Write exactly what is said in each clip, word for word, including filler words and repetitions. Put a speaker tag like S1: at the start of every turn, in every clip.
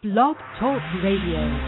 S1: Blog Talk Radio.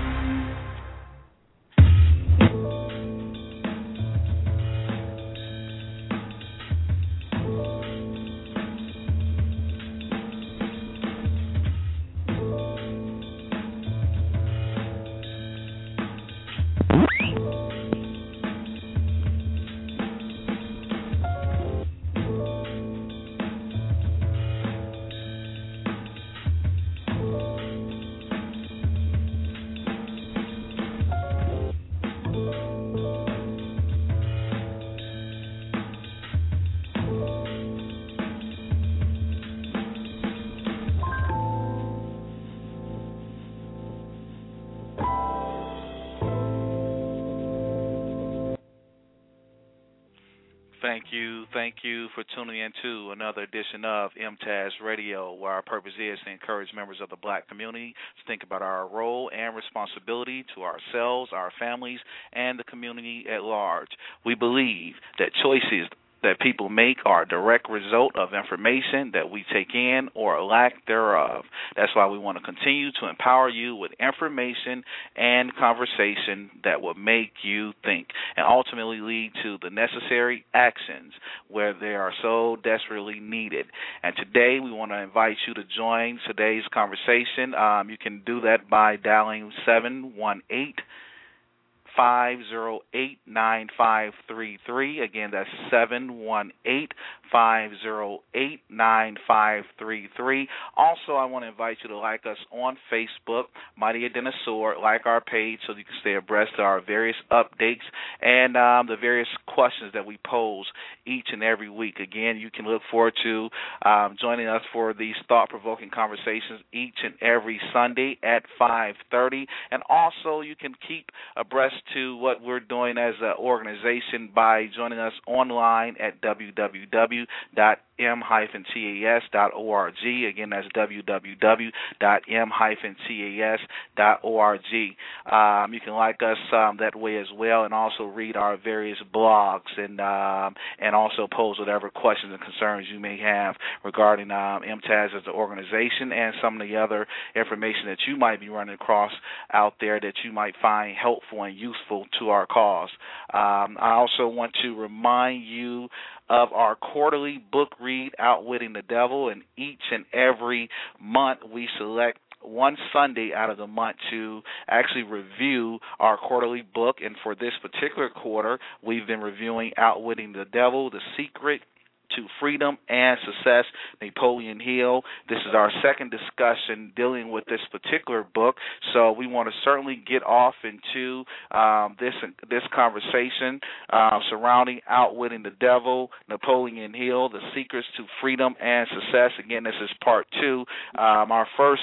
S2: Thank you, thank you for tuning in to another edition of M T A S Radio, where our purpose is to encourage members of the black community to think about our role and responsibility to ourselves, our families, and the community at large. We believe that choices that people make are a direct result of information that we take in or lack thereof. That's why we want to continue to empower you with information and conversation that will make you think and ultimately lead to the necessary actions where they are so desperately needed. And today we want to invite you to join today's conversation. Um, you can do that by dialing seven one eight, five zero eight, nine five three three. Again, that's seven one eight, five zero eight, nine five three three. Also, I want to invite you to like us on Facebook, Mighty Dinosaur. Like our page so you can stay abreast of our various updates and um, the various questions that we pose each and every week. Again, you can look forward to um, joining us for these thought-provoking conversations each and every Sunday at five thirty. And also, you can keep abreast to what we're doing as an organization by joining us online at w w w dot m t a s dot org. Again, that's w w w dot m t a s dot org. Um, you can like us um, that way as well, and also read our various blogs and um, and also pose whatever questions and concerns you may have regarding um, M T A S as an organization and some of the other information that you might be running across out there that you might find helpful and useful to our cause. Um, I also want to remind you of our quarterly book read, Outwitting the Devil, and each and every month we select one Sunday out of the month to actually review our quarterly book. And for this particular quarter, we've been reviewing Outwitting the Devil, The Secret to Freedom and Success, Napoleon Hill. This is our second discussion dealing with this particular book, so we want to certainly get off into um, this this conversation uh, surrounding Outwitting the Devil, Napoleon Hill, The Secrets to Freedom and Success. Again, this is part two. Um, our first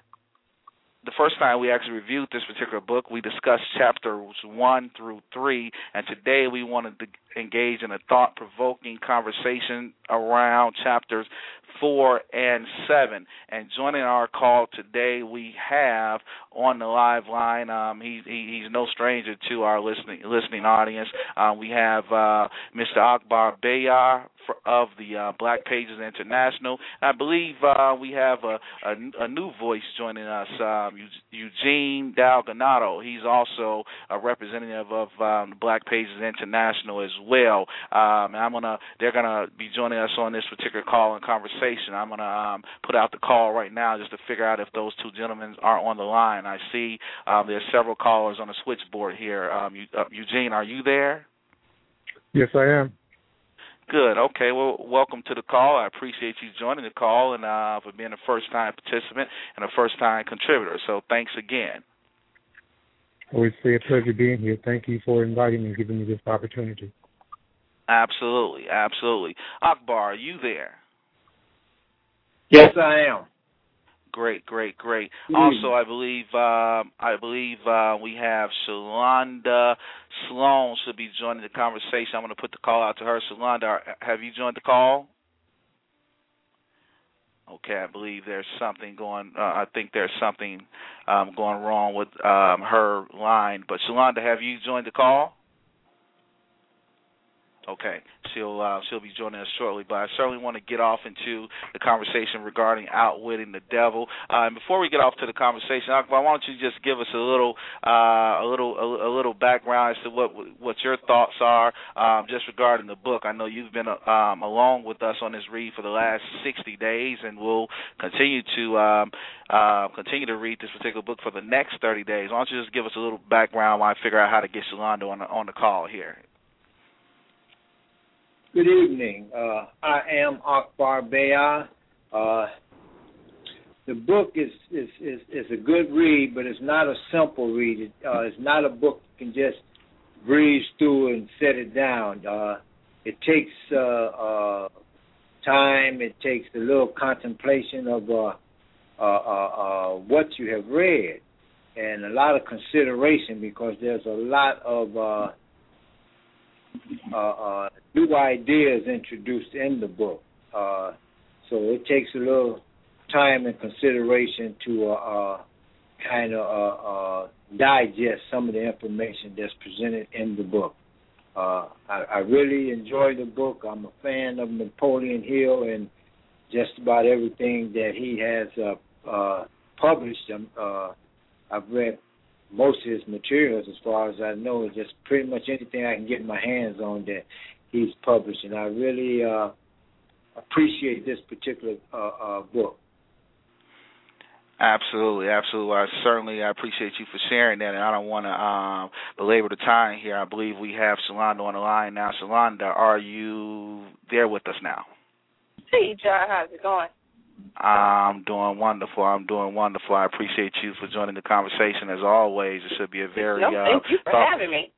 S2: The first time we actually reviewed this particular book, we discussed chapters one through three, and today we wanted to engage in a thought-provoking conversation around chapters four and seven. And joining our call today, we have on the live line, um, he, he, he's no stranger to our listening listening audience. Uh, we have uh, Mister Akbar Bayar of the uh, Black Pages International. I believe uh, we have a, a, a new voice joining us, um, Eugene Dalganato. He's also a representative of um, Black Pages International as well. Um, and I'm gonna, they're gonna be joining us on this particular call and conversation. I'm gonna um, put out the call right now just to figure out if those two gentlemen are on the line. I see um, there's several callers on the switchboard here. Um, uh, Eugene, are you there?
S3: Yes, I am.
S2: Good. Okay. Well, welcome to the call. I appreciate you joining the call and uh, for being a first-time participant and a first-time contributor. So thanks again.
S3: Always say a pleasure being here. Thank you for inviting me and giving me this opportunity.
S2: Absolutely. Absolutely. Akbar, are you there?
S4: Yes, I am.
S2: Great, great, great. Mm. Also, I believe uh, I believe uh, we have Shalonda Sloan should be joining the conversation. I'm going to put the call out to her. Shalonda, have you joined the call? Okay, I believe there's something going. Uh, I think there's something um, going wrong with um, her line. But Shalonda, have you joined the call? Okay, she'll uh, she'll be joining us shortly, but I certainly want to get off into the conversation regarding outwitting the devil. Uh, and before we get off to the conversation, Akbar, why don't you just give us a little uh, a little a, a little background as to what what your thoughts are um, just regarding the book. I know you've been um, along with us on this read for the last sixty days, and we'll continue to um, uh, continue to read this particular book for the next thirty days. Why don't you just give us a little background while I figure out how to get Shalonda on the, on the call here.
S4: Good evening. Uh, I am Akbar Bayah. Uh, the book is, is, is, is a good read, but it's not a simple read. It, uh, it's not a book you can just breeze through and set it down. Uh, it takes uh, uh, time. It takes a little contemplation of uh, uh, uh, uh, what you have read and a lot of consideration, because there's a lot of uh, Uh, uh, new ideas introduced in the book. Uh, so it takes a little time and consideration to uh, uh, kind of uh, uh, digest some of the information that's presented in the book. Uh, I, I really enjoy the book. I'm a fan of Napoleon Hill and just about everything that he has uh, uh, published. Um, uh, I've read most of his materials, as far as I know, is just pretty much anything I can get my hands on that he's published. And I really uh, appreciate this particular uh, uh, book.
S2: Absolutely, absolutely. I certainly I appreciate you for sharing that, and I don't want to um, belabor the time here. I believe we have Shalonda on the line now. Shalonda, are you there with us now?
S5: Hey, John, how's it going?
S2: I'm doing wonderful. I'm doing wonderful. I appreciate you for joining the conversation as always. It should be a very
S5: no,
S2: uh,
S5: thank you for
S2: thought-
S5: having me.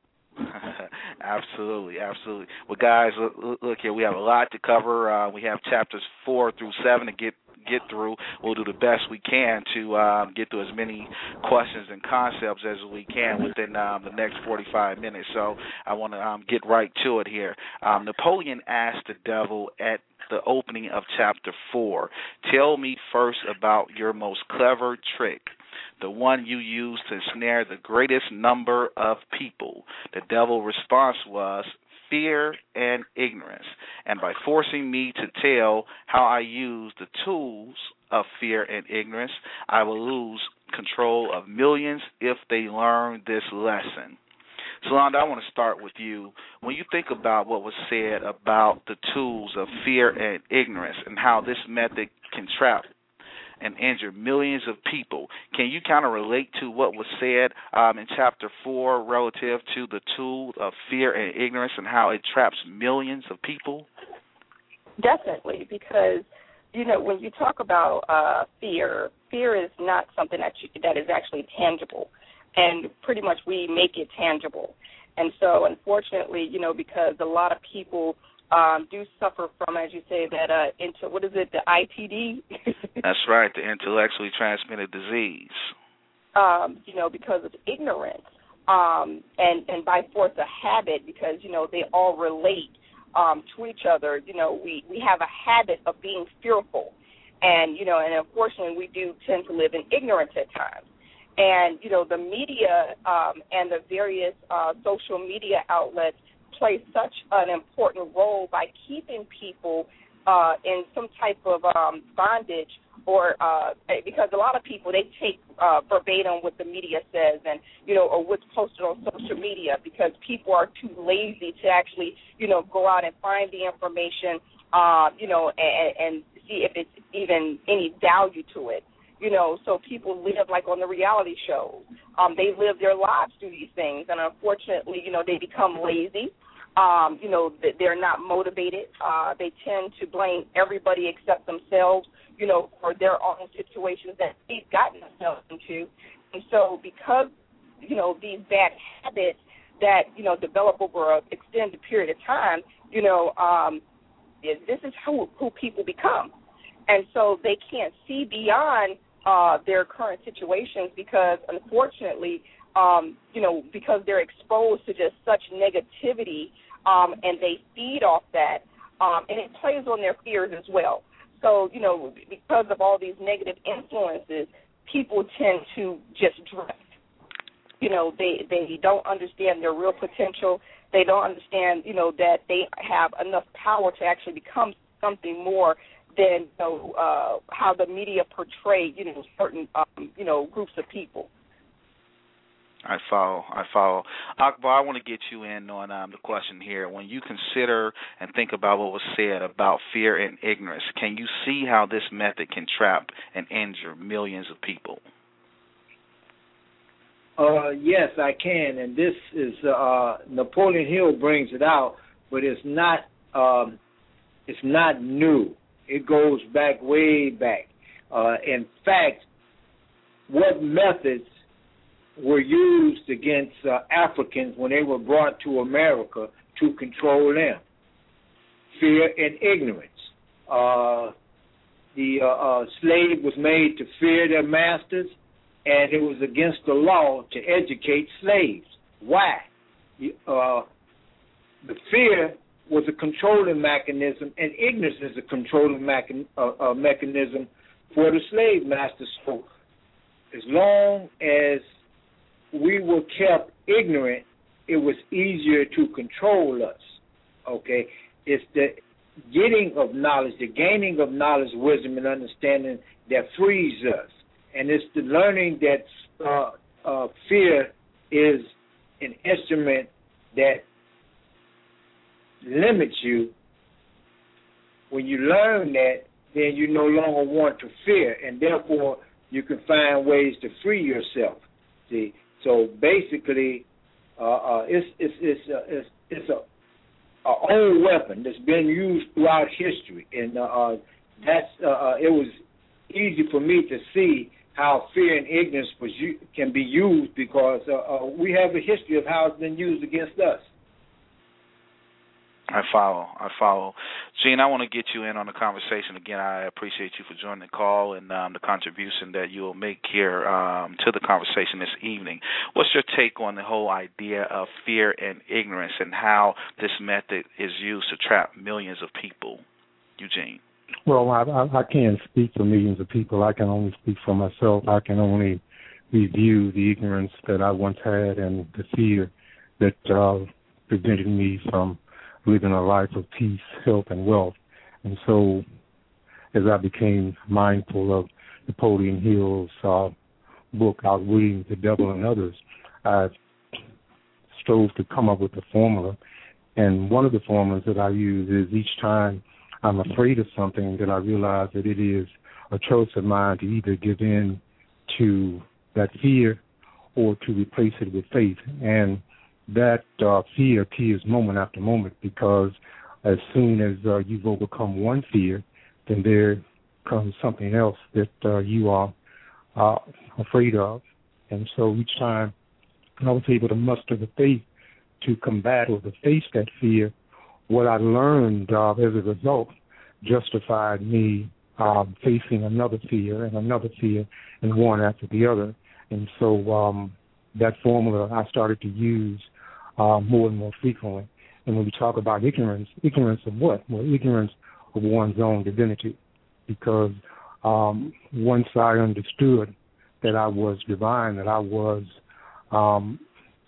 S2: Absolutely, absolutely. Well, guys, look, look here. We have a lot to cover. Uh, we have chapters four through seven to get get through. We'll do the best we can to um, get through as many questions and concepts as we can within um, the next forty-five minutes. So I want to um, get right to it here. Um, Napoleon asked the devil at the opening of chapter four, "Tell me first about your most clever trick, the one you used to ensnare the greatest number of people." The devil's response was, "Fear and ignorance. And by forcing me to tell how I use the tools of fear and ignorance, I will lose control of millions if they learn this lesson." Shalonda, I want to start with you. When you think about what was said about the tools of fear and ignorance and how this method can trap and injure millions of people, can you kind of relate to what was said um, in chapter four relative to the tool of fear and ignorance and how it traps millions of people?
S5: Definitely, because, you know, when you talk about uh, fear, fear is not something that you, that is actually tangible, and pretty much we make it tangible. And so, unfortunately, you know, because a lot of people Um, do suffer from, as you say, that uh, into what is it, the I T D?
S2: That's right, the intellectually transmitted disease.
S5: Um, you know, because of ignorance, um, and and by force of habit, because you know they all relate um, to each other. You know, we we have a habit of being fearful, and you know, and unfortunately, we do tend to live in ignorance at times. And you know, the media um, and the various uh, social media outlets play such an important role by keeping people uh, in some type of um, bondage, or uh, because a lot of people, they take uh, verbatim what the media says, and you know, or what's posted on social media, because people are too lazy to actually, you know, go out and find the information, uh, you know, and, and see if it's even any value to it. You know, so people live like on the reality shows. Um, they live their lives through these things, and unfortunately, you know, they become lazy. Um, you know, they're not motivated. Uh, they tend to blame everybody except themselves, you know, for their own situations that they've gotten themselves into. And so because, you know, these bad habits that, you know, develop over an extended period of time, you know, um, this is who, who people become. And so they can't see beyond uh, their current situations because, unfortunately, um, you know, because they're exposed to just such negativity, um, and they feed off that, um, and it plays on their fears as well. So, you know, because of all these negative influences, people tend to just drift. you know, they, they don't understand their real potential. They don't understand, you know, that they have enough power to actually become something more than, you know, uh, how the media portray, you know, certain, um, you know, groups of people.
S2: I follow. I follow. Akbar, I want to get you in on um, the question here. When you consider and think about what was said about fear and ignorance, can you see how this method can trap and injure millions of people?
S4: Uh, yes, I can, and this is uh, Napoleon Hill brings it out, but it's not um, it's not new. It goes back way back. Uh, in fact, what methods were used against uh, Africans when they were brought to America to control them? Fear and ignorance. Uh, the uh, uh, slave was made to fear their masters, and it was against the law to educate slaves. Why? Uh, the fear was a controlling mechanism, and ignorance is a controlling mechan- uh, uh, mechanism for the slave masters. So as long as we were kept ignorant, it was easier to control us, okay? It's the getting of knowledge, the gaining of knowledge, wisdom, and understanding that frees us. And it's the learning that uh, uh, fear is an instrument that limits you. When you learn that, then you no longer want to fear, and therefore you can find ways to free yourself. See, so basically, uh, uh, it's it's it's uh, it's, it's a, a old weapon that's been used throughout history, and uh, uh, that's uh, uh, it was easy for me to see how fear and ignorance was u- can be used because uh, uh, we have a history of how it's been used against us.
S2: I follow. I follow. Gene, I want to get you in on the conversation. Again, I appreciate you for joining the call and um, the contribution that you will make here um, to the conversation this evening. What's your take on the whole idea of fear and ignorance and how this method is used to trap millions of people? Eugene.
S3: Well, I, I, I can't speak for millions of people. I can only speak for myself. I can only review the ignorance that I once had and the fear that uh, prevented me from living a life of peace, health, and wealth. And so as I became mindful of Napoleon Hill's uh, book, Outwitting the Devil and Others, I strove to come up with a formula. And one of the formulas that I use is each time I'm afraid of something, that I realize that it is a choice of mine to either give in to that fear or to replace it with faith. And that uh, fear appears moment after moment, because as soon as uh, you've overcome one fear, then there comes something else that uh, you are uh, afraid of. And so each time I was able to muster the faith to combat or to face that fear, what I learned uh, as a result justified me uh, facing another fear and another fear and one after the other. And so um, that formula I started to use Uh, more and more frequently. And when we talk about ignorance, ignorance of what? Well, ignorance of one's own divinity. Because um, once I understood that I was divine, that I was um,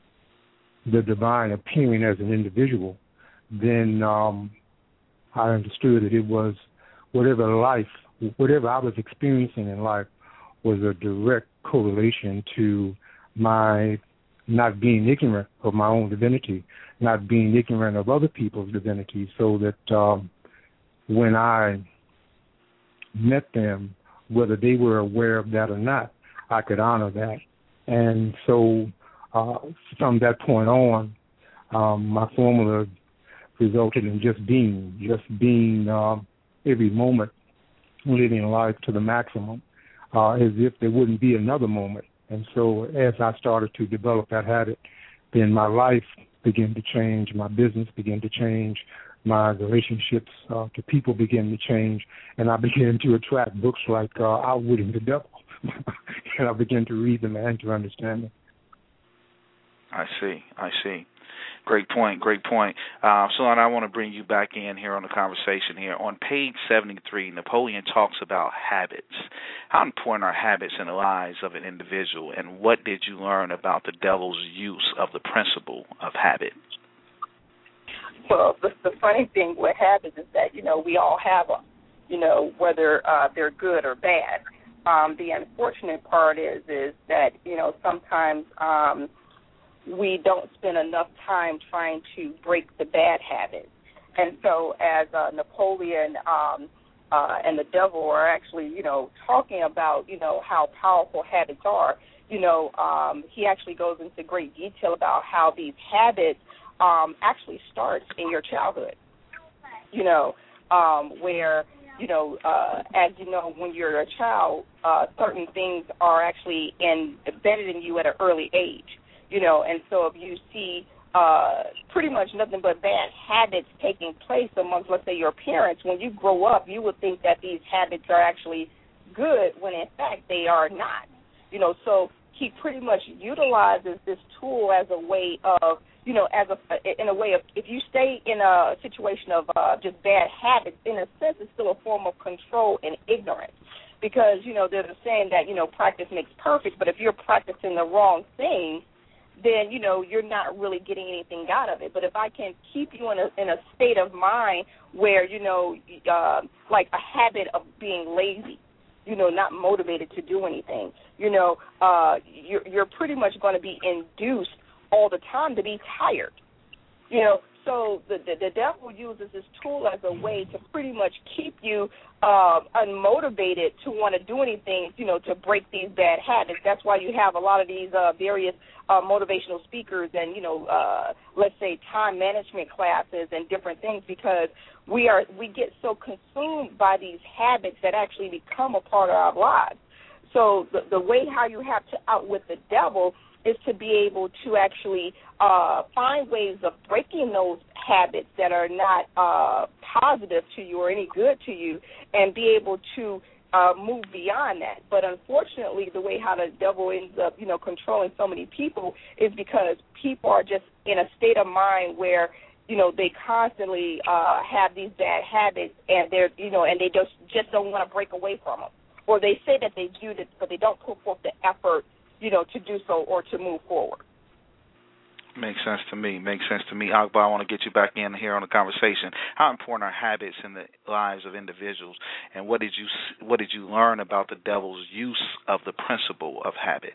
S3: the divine appearing as an individual, then um, I understood that it was whatever life, whatever I was experiencing in life was a direct correlation to my not being ignorant of my own divinity, not being ignorant of other people's divinity, so that um, when I met them, whether they were aware of that or not, I could honor that. And so uh, from that point on, um, my formula resulted in just being, just being um, every moment, living life to the maximum, uh, as if there wouldn't be another moment. And so as I started to develop that habit, then my life began to change, my business began to change, my relationships uh, to people began to change, and I began to attract books like uh, Outwitting the Devil. And I began to read them and to understand them.
S2: I see, I see. Great point, great point. Uh, Solana, I want to bring you back in here on the conversation here. On page seventy-three, Napoleon talks about habits. How important are habits in the lives of an individual, and what did you learn about the devil's use of the principle of habit?
S5: Well, the, the funny thing with habits is that, you know, we all have them, you know, whether uh, they're good or bad. Um, the unfortunate part is, is that, you know, sometimes um, we don't spend enough time trying to break the bad habits. And so as uh, Napoleon um, uh, and the devil are actually, you know, talking about, you know, how powerful habits are, you know, um, he actually goes into great detail about how these habits um, actually start in your childhood, you know, um, where, you know, uh, as you know, when you're a child, uh, certain things are actually in, embedded in you at an early age. You know, and so if you see uh, pretty much nothing but bad habits taking place amongst, let's say, your parents, when you grow up, you would think that these habits are actually good when, in fact, they are not. You know, so he pretty much utilizes this tool as a way of, you know, as a in a way of, if you stay in a situation of uh, just bad habits, in a sense, it's still a form of control and ignorance. Because, you know, there's a saying that, you know, practice makes perfect, but if you're practicing the wrong thing, then, you know, you're not really getting anything out of it. But if I can keep you in a in a state of mind where, you know, uh, like a habit of being lazy, you know, not motivated to do anything, you know, uh, you're, you're pretty much going to be induced all the time to be tired, you know. So the, the, the devil uses this tool as a way to pretty much keep you uh, unmotivated to want to do anything, you know, to break these bad habits. That's why you have a lot of these uh, various uh, motivational speakers and, you know, uh, let's say time management classes and different things, because we are we get so consumed by these habits that actually become a part of our lives. So the, the way how you have to outwit the devil is to be able to actually uh, find ways of breaking those habits that are not uh, positive to you or any good to you, and be able to uh, move beyond that. But unfortunately, the way how the devil ends up, you know, controlling so many people is because people are just in a state of mind where, you know, they constantly uh, have these bad habits, and they're, you know, and they just just don't want to break away from them, or they say that they do this, but they don't put forth the effort, you know, to do so or to move forward.
S2: Makes sense to me. Makes sense to me. Akbar, I want to get you back in here on the conversation. How important are habits in the lives of individuals, and what did you what did you learn about the devil's use of the principle of habit?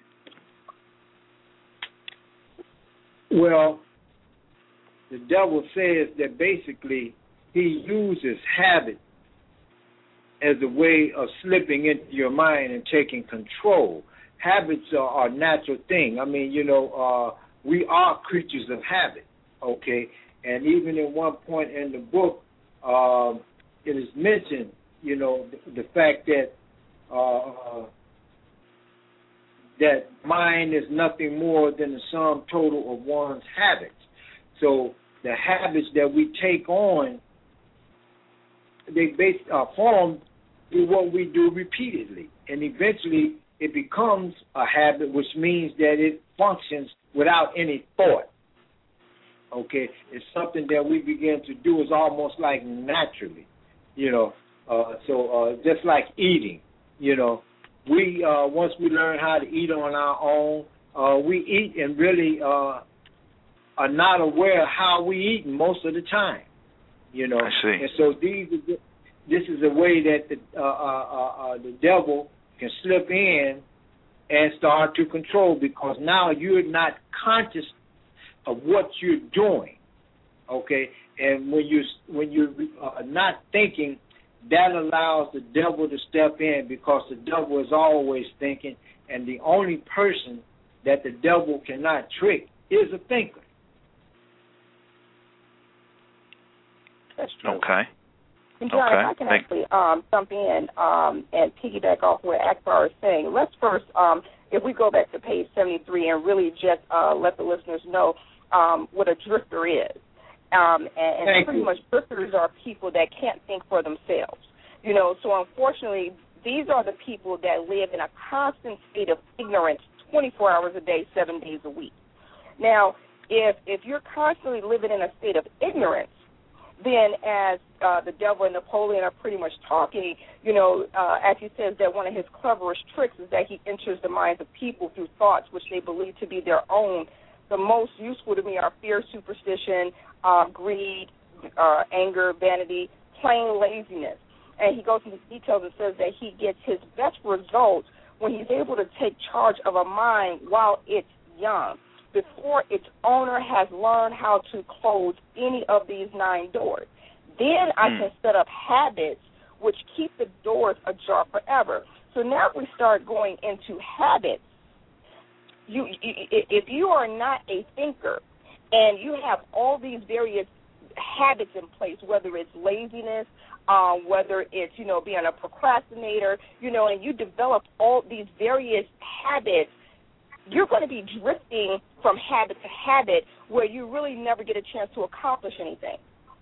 S4: Well, the devil says that basically he uses habit as a way of slipping into your mind and taking control. Habits are a natural thing. I mean, you know, uh, we are creatures of habit, okay? And even in one point in the book, uh, it is mentioned, you know, the, the fact that uh, that mind is nothing more than the sum total of one's habits. So the habits that we take on, they base, are formed through what we do repeatedly, and eventually it becomes a habit, which means that it functions without any thought. Okay, it's something that we begin to do is almost like naturally, you know. Uh, so uh, just like eating, you know, we uh, once we learn how to eat on our own, uh, we eat and really uh, are not aware of how we eat most of the time, you know.
S2: I see.
S4: And so these, this is a way that the uh, uh, uh, the devil can slip in and start to control, because now you're not conscious of what you're doing, okay? And when you when you're uh, not thinking, that allows the devil to step in, because the devil is always thinking, and the only person that the devil cannot trick is a thinker.
S5: That's true.
S2: Okay.
S5: And John,
S2: okay.
S5: if I can actually um, jump in um, and piggyback off what Akbar is saying, let's first, um, if we go back to page seventy-three and really just uh, let the listeners know um, what a drifter is. Um, and and pretty
S4: you.
S5: much drifters are people that can't think for themselves. You know, so unfortunately, these are the people that live in a constant state of ignorance twenty-four hours a day, seven days a week. Now, if if you're constantly living in a state of ignorance, then as uh, the devil and Napoleon are pretty much talking, you know, uh, as he says that one of his cleverest tricks is that he enters the minds of people through thoughts which they believe to be their own. The most useful to me are fear, superstition, uh, greed, uh, anger, vanity, plain laziness. And he goes into details and says that he gets his best results when he's able to take charge of a mind while it's young, before its owner has learned how to close any of these nine doors. Then I can set up habits which keep the doors ajar forever. So now we start going into habits. You, if you are not a thinker and you have all these various habits in place, whether it's laziness, um, whether it's, you know, being a procrastinator, you know, and you develop all these various habits, you're going to be drifting from habit to habit where you really never get a chance to accomplish anything.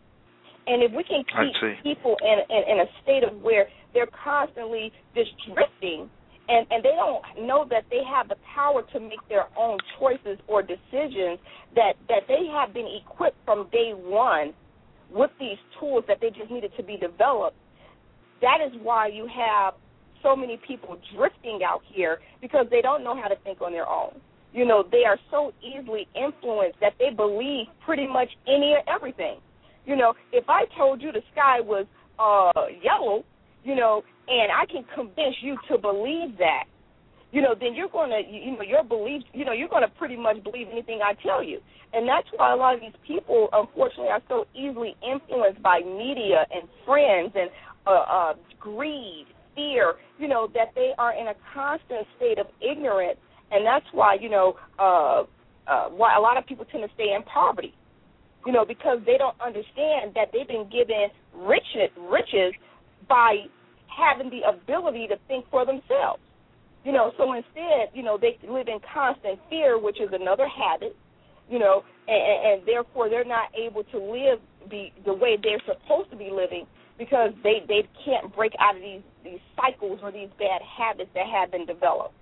S5: And if we can keep people in, in, in a state of where they're constantly just drifting and, and they don't know that they have the power to make their own choices or decisions, that, that they have been equipped from day one with these tools that they just needed to be developed, that is why you have so many people drifting out here, because they don't know how to think on their own. You know, they are so easily influenced that they believe pretty much any and everything. You know, if I told you the sky was uh, yellow, you know, and I can convince you to believe that, you know, then you're going to, you know, your beliefs, you know, you're going to pretty much believe anything I tell you. And that's why a lot of these people, unfortunately, are so easily influenced by media and friends and uh, uh, greed, fear, you know, that they are in a constant state of ignorance. And that's why, you know, uh, uh, why a lot of people tend to stay in poverty, you know, because they don't understand that they've been given riches, riches by having the ability to think for themselves. You know, so instead, you know, they live in constant fear, which is another habit, you know, and, and therefore they're not able to live be, the way they're supposed to be living, because they, they can't break out of these, these cycles or these bad habits that have been developed.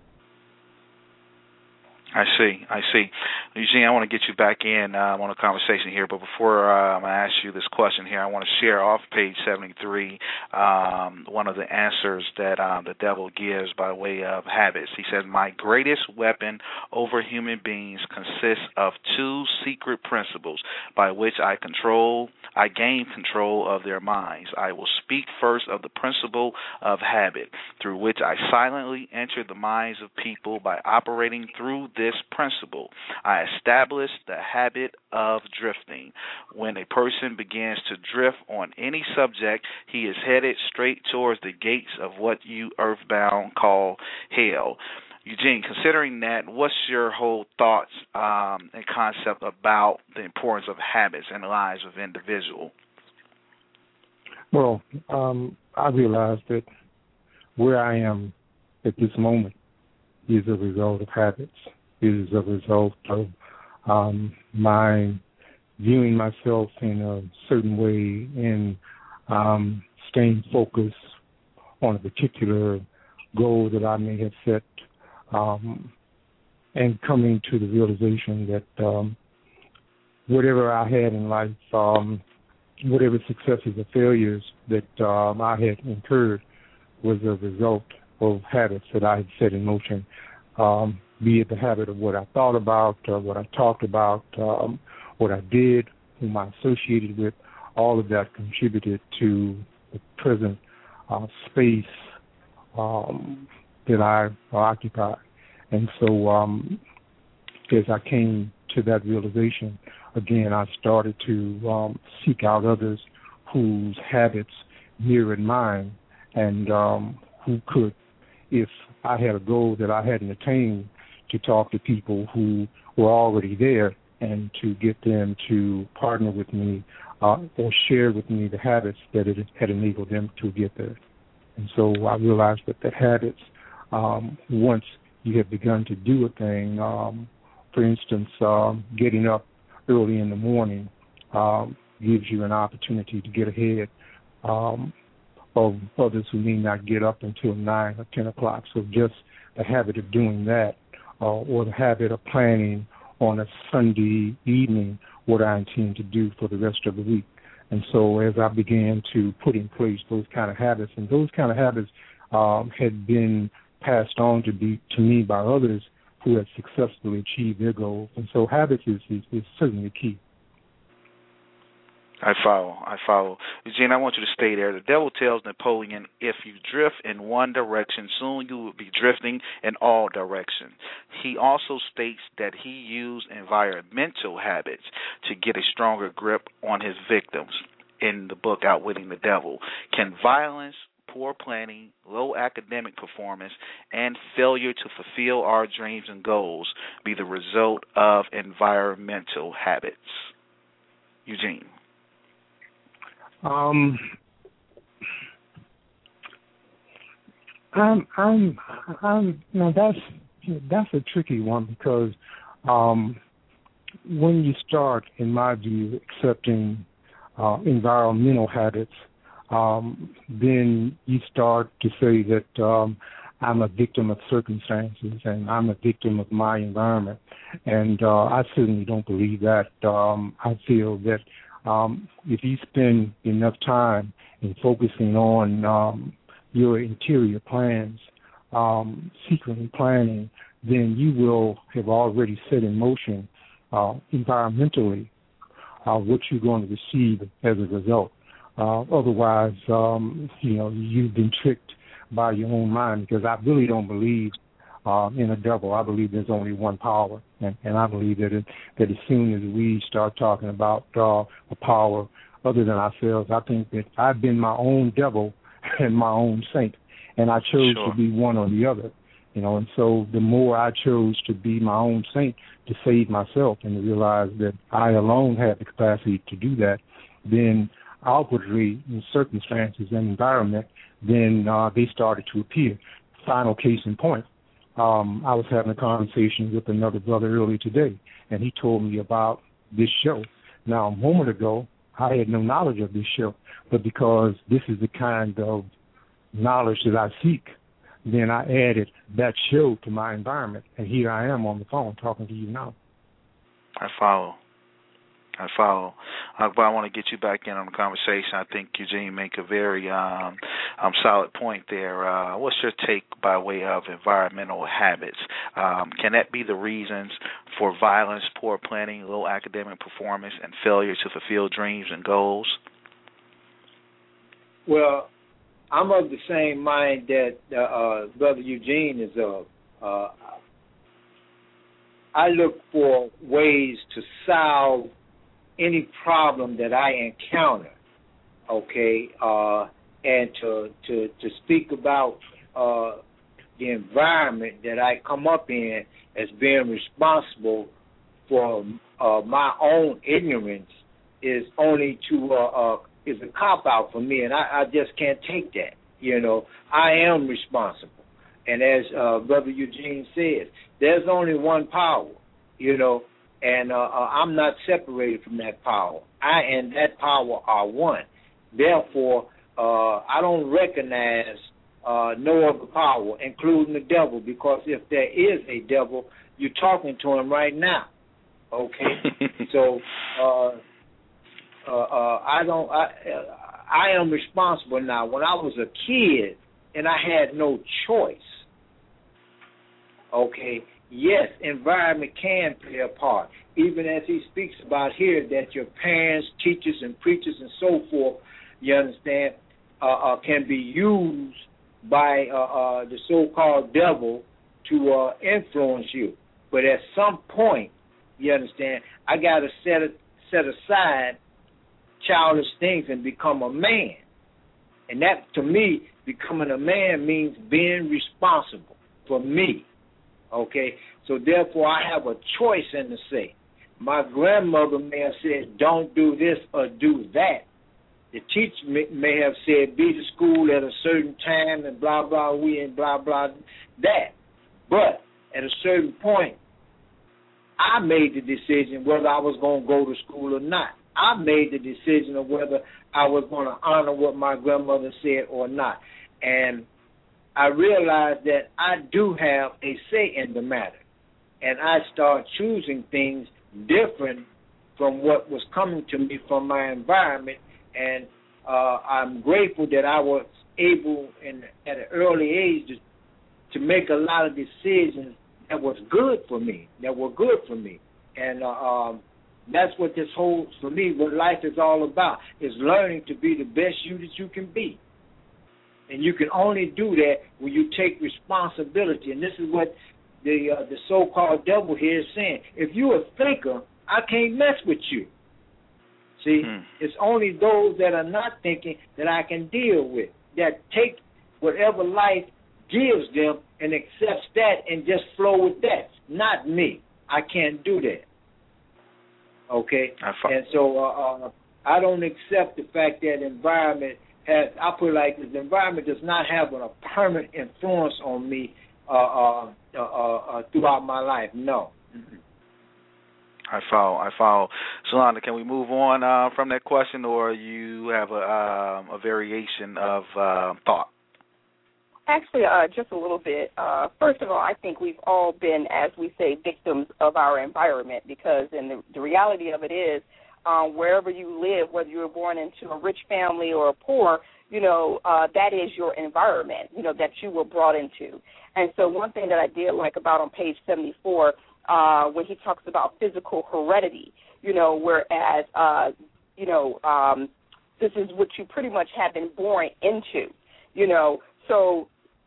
S2: I see, I see. Eugene, I want to get you back in um, on a conversation here, but before um, I ask you this question here, I want to share off page seventy-three um, one of the answers that um, the devil gives by way of habits. He says, my greatest weapon over human beings consists of two secret principles by which I control, I gain control of their minds. I will speak first of the principle of habit, through which I silently enter the minds of people by operating through this principle. I establish the habit of drifting. When a person begins to drift on any subject, he is headed straight towards the gates of what you earthbound call hell. Eugene, considering that, what's your whole thoughts um, and concept about the importance of habits in the lives of individuals?
S3: Well, um, I realize that where I am at this moment is a result of habits. It is a result of um, my viewing myself in a certain way and um, staying focused on a particular goal that I may have set, um, and coming to the realization that um, whatever I had in life, um, whatever successes or failures that um, I had incurred was a result of habits that I had set in motion. Um, be it the habit of what I thought about, uh, what I talked about, um, what I did, whom I associated with, all of that contributed to the present uh, space um, that I occupy. And so um, as I came to that realization, again, I started to um, seek out others whose habits mirrored mine and um, who could, if I had a goal that I hadn't attained, to talk to people who were already there and to get them to partner with me uh, or share with me the habits that it had enabled them to get there. And so I realized that the habits, um, once you have begun to do a thing, um, for instance, um, getting up early in the morning um, gives you an opportunity to get ahead um, of others who may not get up until nine or ten o'clock. So just the habit of doing that, uh, or the habit of planning on a Sunday evening what I intend to do for the rest of the week. And so as I began to put in place those kind of habits, and those kind of habits um, had been passed on to be to me by others who had successfully achieved their goals. And so habits is, is, is certainly key.
S2: I follow. I follow. Eugene, I want you to stay there. The devil tells Napoleon, if you drift in one direction, soon you will be drifting in all directions. He also states that he used environmental habits to get a stronger grip on his victims in the book Outwitting the Devil. Can violence, poor planning, low academic performance, and failure to fulfill our dreams and goals be the result of environmental habits? Eugene.
S3: Um, I'm, I'm, I'm, you know, that's that's a tricky one because um, when you start, in my view, accepting uh, environmental habits, um, then you start to say that um, I'm a victim of circumstances and I'm a victim of my environment, and uh, I certainly don't believe that. Um, I feel that. Um, if you spend enough time in focusing on um, your interior plans, um, secretly planning, then you will have already set in motion uh, environmentally uh, what you're going to receive as a result. Uh, otherwise, um, you know, you've been tricked by your own mind, because I really don't believe Uh, in a devil. I believe there's only one power, and, and I believe that it, that as soon as we start talking about uh, a power other than ourselves, I think that I've been my own devil and my own saint, and I chose
S2: sure.
S3: to be one or the other, you know. And so the more I chose to be my own saint, to save myself and to realize that I alone had the capacity to do that, then outwardly in circumstances and environment, then uh, they started to appear. Final case in point. Um, I was having a conversation with another brother earlier today, and he told me about this show. Now, a moment ago, I had no knowledge of this show, but because this is the kind of knowledge that I seek, then I added that show to my environment, and here I am on the phone talking to you now.
S2: I follow. I follow. Uh, but I want to get you back in on the conversation. I think Eugene make a very um, um, solid point there. Uh, what's your take by way of environmental habits? Um, can that be the reasons for violence, poor planning, low academic performance, and failure to fulfill dreams and goals?
S4: Well, I'm of the same mind that uh, uh, Brother Eugene is of. Uh, I look for ways to solve any problem that I encounter, okay, uh, and to, to to speak about uh, the environment that I come up in as being responsible for uh, my own ignorance is only to uh, uh, is a cop out for me, and I, I just can't take that. You know, I am responsible, and as uh, Brother Eugene says, there's only one power. You know. And uh, I'm not separated from that power. I and that power are one. Therefore, uh, I don't recognize uh, no other power, including the devil, because if there is a devil, you're talking to him right now. Okay? so uh, uh, uh, I don't. I, I am responsible now. When I was a kid and I had no choice, okay, yes, environment can play a part, even as he speaks about here, that your parents, teachers, and preachers and so forth, you understand, uh, uh, can be used by uh, uh, the so-called devil to uh, influence you. But at some point, you understand, I got to set, set aside childish things and become a man. And that, to me, becoming a man means being responsible for me. Okay, so therefore I have a choice in the say. My grandmother may have said, don't do this or do that. The teacher may, may have said, be to school at a certain time and blah, blah, we and blah, blah, that. But at a certain point, I made the decision whether I was going to go to school or not. I made the decision of whether I was going to honor what my grandmother said or not. And I realized that I do have a say in the matter. and I started choosing things different from what was coming to me from my environment. And uh, I'm grateful that I was able, in, at an early age, to, to make a lot of decisions that was good for me, that were good for me. And uh, um, that's what this whole, for me, what life is all about, is learning to be the best you that you can be. And you can only do that when you take responsibility. And this is what the uh, the so-called devil here is saying. If you're a thinker, I can't mess with you. See, hmm. It's only those that are not thinking that I can deal with, that take whatever life gives them and accepts that and just flow with that. Not me. I can't do that. Okay? And so uh, uh, I don't accept the fact that environment has, I put it like this, the environment does not have a permanent influence on me uh, uh, uh, uh, throughout my life. No. Mm-hmm.
S2: I follow. I follow. Shalonda, can we move on uh, from that question, or you have a, uh, a variation of uh, thought?
S5: Actually, uh, just a little bit. Uh, first of all, I think we've all been, as we say, victims of our environment, because in the, the reality of it is, um, wherever you live, whether you were born into a rich family or a poor, you know, uh, that is your environment, you know, that you were brought into. And so one thing that I did like about on page seventy-four, uh, when he talks about physical heredity, you know, whereas, uh, you know, um, this is what you pretty much have been born into, you know. So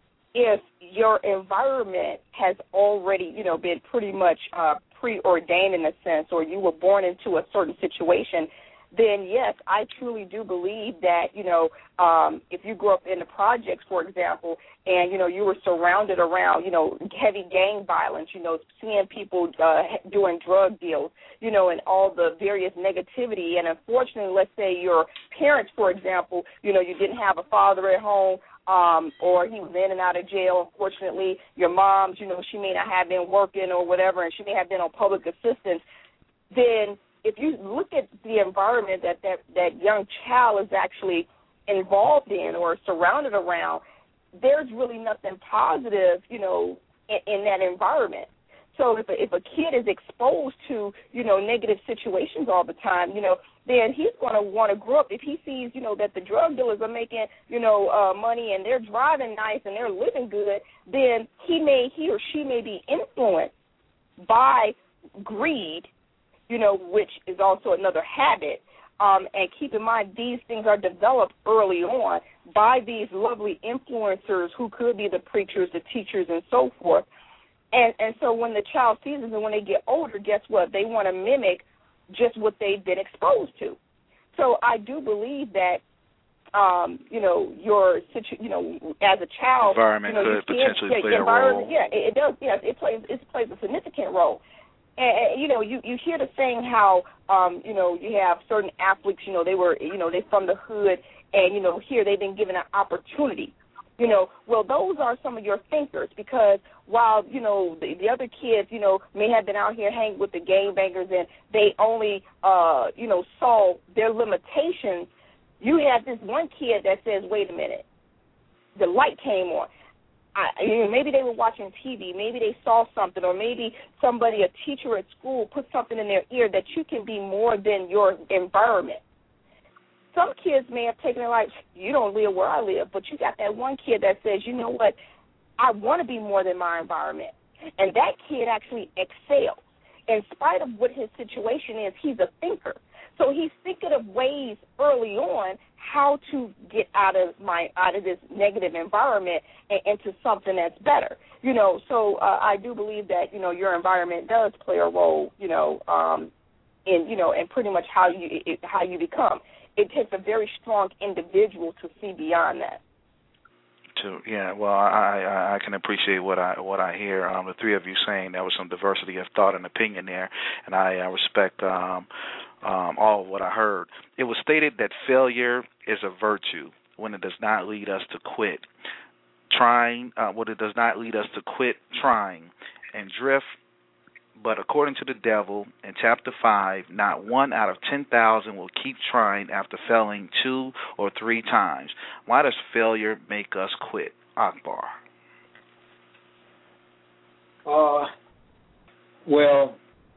S5: if your environment has already, you know, been pretty much uh, preordained in a sense, or you were born into a certain situation, then yes, I truly do believe that, you know, um, if you grew up in the projects, for example, and, you know, you were surrounded around, you know, heavy gang violence, you know, seeing people uh, doing drug deals, you know, and all the various negativity. And unfortunately, let's say your parents, for example, you know, you didn't have a father at home, um, or he was in and out of jail. Unfortunately, your mom's, you know, she may not have been working or whatever, and she may have been on public assistance. Then if you look at the environment that that, that young child is actually involved in or surrounded around, there's really nothing positive, you know, in, in that environment. So if a, if a kid is exposed to, you know, negative situations all the time, you know, then he's going to want to grow up. If he sees, you know, that the drug dealers are making, you know, uh, money and they're driving nice and they're living good, then he may, he or she may be influenced by greed, you know, which is also another habit. Um, and keep in mind, these things are developed early on by these lovely influencers who could be the preachers, the teachers, and so forth. And and so when the child sees this and when they get older, guess what? They want to mimic just what they've been exposed to. So I do believe that, um, you know, your situ- you know, as a child,
S2: environment
S5: you know,
S2: could
S5: kids,
S2: potentially
S5: yeah,
S2: play a
S5: environment,
S2: role.
S5: Yeah, it, it does. Yeah, it plays it plays a significant role. And, you know, you, you hear the saying how, um, you know, you have certain athletes, you know, they were, you know, they from the hood, and, you know, here they've been given an opportunity. You know, well, those are some of your thinkers, because while, you know, the, the other kids, you know, may have been out here hanging with the gangbangers and they only, uh, you know, saw their limitations, you have this one kid that says, wait a minute, the light came on. I, you know, maybe they were watching T V, maybe they saw something, or maybe somebody, a teacher at school, put something in their ear that you can be more than your environment. Some kids may have taken it like, you don't live where I live, but you got that one kid that says, you know what, I want to be more than my environment. And that kid actually excels. In spite of what his situation is, he's a thinker. So he's thinking of ways early on how to get out of my out of this negative environment and into something that's better. You know, so uh, I do believe that, you know, your environment does play a role, you know, um, in, you know, and pretty much how you it, how you become. It takes a very strong individual to see beyond that.
S2: To, yeah, well, I, I I can appreciate what I what I hear. Um, the three of you saying there was some diversity of thought and opinion there, and I uh, respect um, um, all of what I heard. It was stated that failure is a virtue when it does not lead us to quit trying. Uh, when it does not lead us to quit trying and drift. But according to the devil, in chapter five, not one out of ten thousand will keep trying after failing two or three times. Why does failure make us quit? Akbar.
S4: Uh, Well,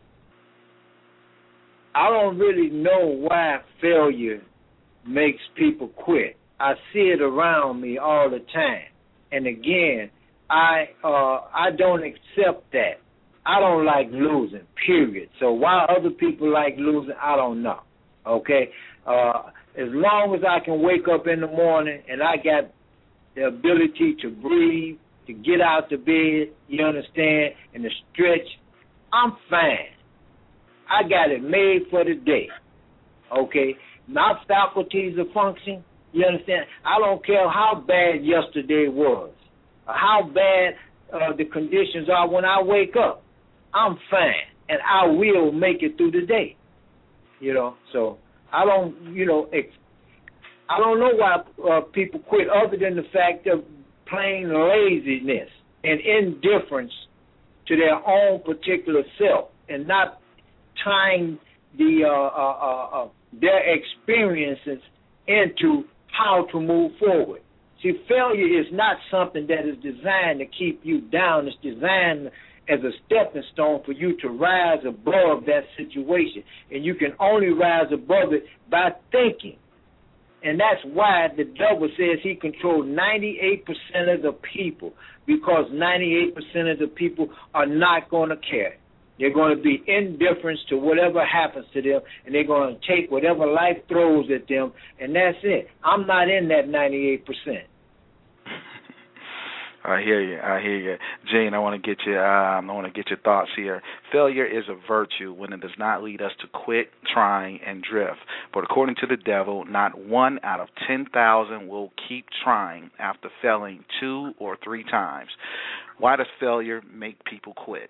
S4: I don't really know why failure makes people quit. I see it around me all the time. And again, I uh, I don't accept that. I don't like losing, period. So why other people like losing, I don't know. Okay? Uh, as long as I can wake up in the morning and I got the ability to breathe, to get out the bed, you understand, and to stretch, I'm fine. I got it made for the day. Okay? My faculties are functioning, you understand? I don't care how bad yesterday was, or how bad uh, the conditions are when I wake up. I'm fine, and I will make it through the day. You know, so I don't, you know, ex- I don't know why uh, people quit other than the fact of plain laziness and indifference to their own particular self and not tying the uh, uh, uh, uh, their experiences into how to move forward. See, failure is not something that is designed to keep you down. It's designed as a stepping stone for you to rise above that situation. And you can only rise above it by thinking. And that's why the devil says he controls ninety-eight percent of the people, because ninety-eight percent of the people are not going to care. They're going to be indifferent to whatever happens to them, and they're going to take whatever life throws at them, and that's it. I'm not in that ninety-eight percent.
S2: I hear you. I hear you, Gene. I want to get you. Um, I want to get your thoughts here. Failure is a virtue when it does not lead us to quit trying and drift. But according to the devil, not one out of ten thousand will keep trying after failing two or three times. Why does failure make people quit?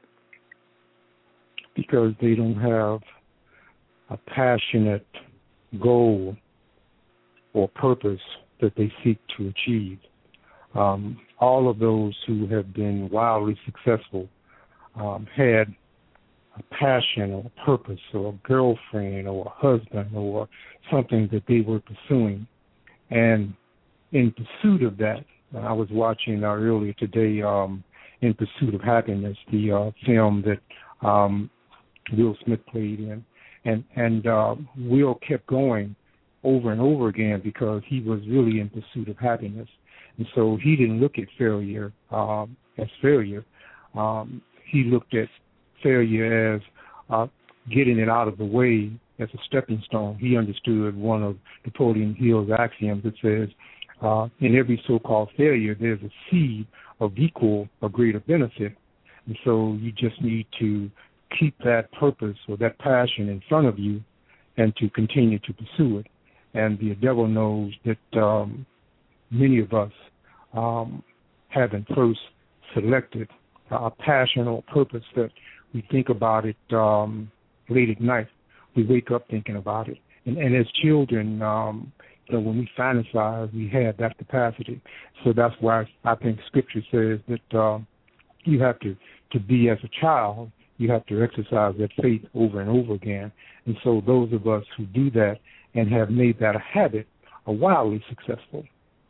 S3: Because they don't have a passionate goal or purpose that they seek to achieve. Um, all of those who have been wildly successful um, had a passion or a purpose or a girlfriend or a husband or something that they were pursuing. And in pursuit of that, I was watching uh, earlier today um, In Pursuit of Happiness, the uh, film that um, Will Smith played in. And, and uh, Will kept going over and over again because he was really in pursuit of happiness. And so he didn't look at failure um, as failure. Um, he looked at failure as uh, getting it out of the way as a stepping stone. He understood one of Napoleon Hill's axioms that says, uh, in every so-called failure, there's a seed of equal or greater benefit. And so you just need to keep that purpose or that passion in front of you and to continue to pursue it. And the devil knows that um, many of us um, haven't first selected a passion or purpose that we think about it um, late at night. We wake up thinking about it. And, and as children, um, you know, when we fantasize, we have that capacity. So that's why I think Scripture says that uh, you have to, to be as a child, you have to exercise that faith over and over again. And so those of us who do that and have made that a habit are wildly successful.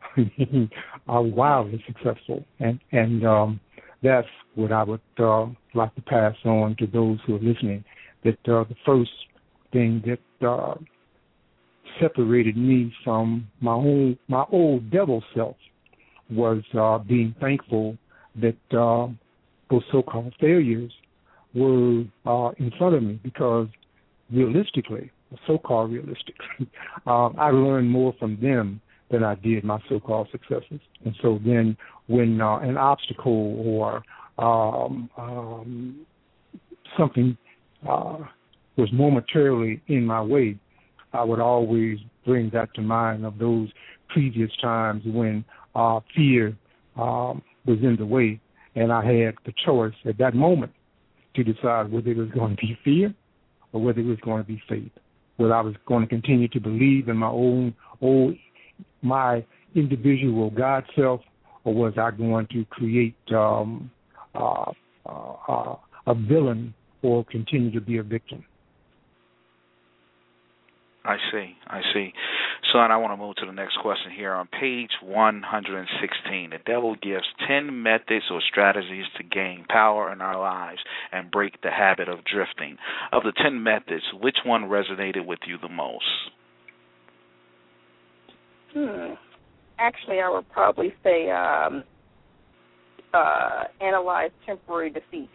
S3: are wildly successful. And and um, that's what I would uh, like to pass on to those who are listening, that uh, the first thing that uh, separated me from my own my old devil self was uh, being thankful that uh, those so-called failures were uh, in front of me, because realistically, so-called realistic, um, I learned more from them than I did my so-called successes. And so then when uh, an obstacle or um, um, something uh, was momentarily in my way, I would always bring that to mind of those previous times when uh, fear um, was in the way, and I had the choice at that moment to decide whether it was going to be fear or whether it was going to be faith, whether I was going to continue to believe in my own old, my individual God self, or was I going to create um, uh, uh, a villain or continue to be a victim.
S2: I see, I see. Son, I want to move to the next question here. On page one hundred sixteen, the devil gives ten methods or strategies to gain power in our lives and break the habit of drifting. Of the ten methods, which one resonated with you the most?
S5: Hmm. Actually, I would probably say um, uh, analyze temporary defeat.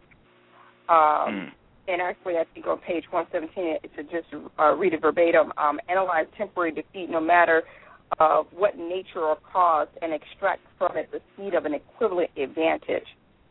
S5: Um, mm. And actually, I think on page one seventeen, to just uh, read it verbatim, um, analyze temporary defeat no matter uh, what nature or cause and extract from it the seed of an equivalent advantage.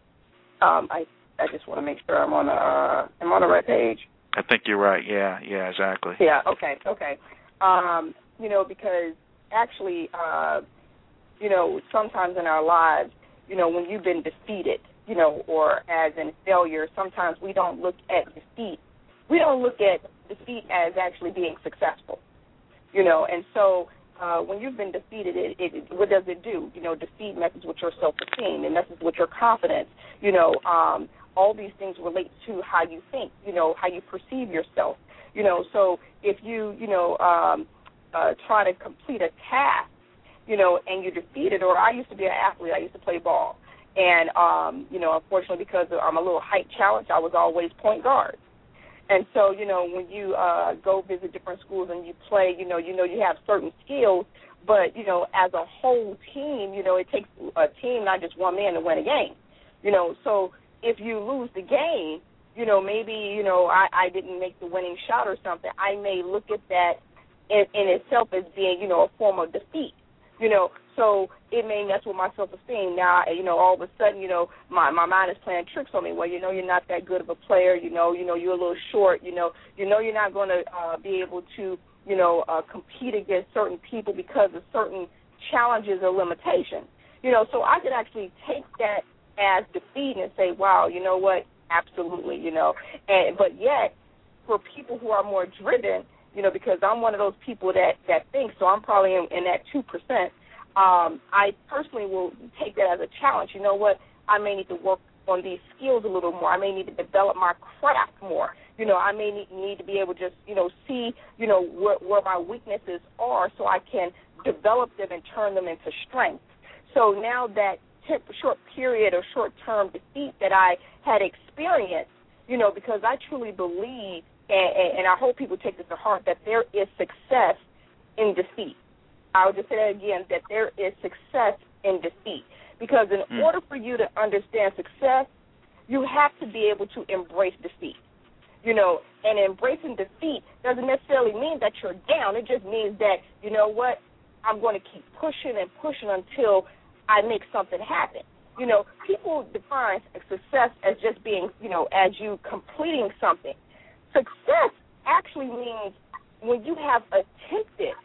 S5: Um, I I just want to make sure I'm on the uh, I'm on the right page.
S2: I think you're right. Yeah, yeah, exactly.
S5: Yeah. Okay. Okay. Um, you know, because actually, uh, you know, sometimes in our lives, you know, when you've been defeated, you know, or as in failure, sometimes we don't look at defeat. We don't look at defeat as actually being successful, you know. And so uh, when you've been defeated, it, it, what does it do? You know, defeat messes with your self-esteem. It messes with your confidence. You know, um, all these things relate to how you think, you know, how you perceive yourself. You know, so if you, you know, um, uh, try to complete a task, you know, and you're defeated, or I used to be an athlete. I used to play ball. And, um, you know, unfortunately, because I'm a little height challenged, I was always point guard. And so, you know, when you uh, go visit different schools and you play, you know, you know you have certain skills, but, you know, as a whole team, you know, it takes a team, not just one man, to win a game. You know, so if you lose the game, you know, maybe, you know, I, I didn't make the winning shot or something, I may look at that in, in itself as being, you know, a form of defeat. You know, so it may mess with my self-esteem. Now, you know, all of a sudden, you know, my, my mind is playing tricks on me. Well, you know, you're not that good of a player. You know, you know, you're a little short. You know, you know, you're not going to uh, be able to, you know, uh, compete against certain people because of certain challenges or limitations. You know, so I could actually take that as defeat and say, wow, you know what, absolutely, you know. And but yet, for people who are more driven, you know, because I'm one of those people that, that thinks, so I'm probably in, in that two percent, um, I personally will take that as a challenge. You know what, I may need to work on these skills a little more. I may need to develop my craft more. You know, I may need, need to be able to just, you know, see, you know, where, where my weaknesses are so I can develop them and turn them into strength. So now that temp- short period or short-term defeat that I had experienced, you know, because I truly believe, And, and I hope people take this to heart, that there is success in defeat. I would just say that again, that there is success in defeat. Because in mm. order for you to understand success, you have to be able to embrace defeat. You know, and embracing defeat doesn't necessarily mean that you're down. It just means that, you know what, I'm going to keep pushing and pushing until I make something happen. You know, people define success as just being, you know, as you completing something. Success actually means when you have attempted,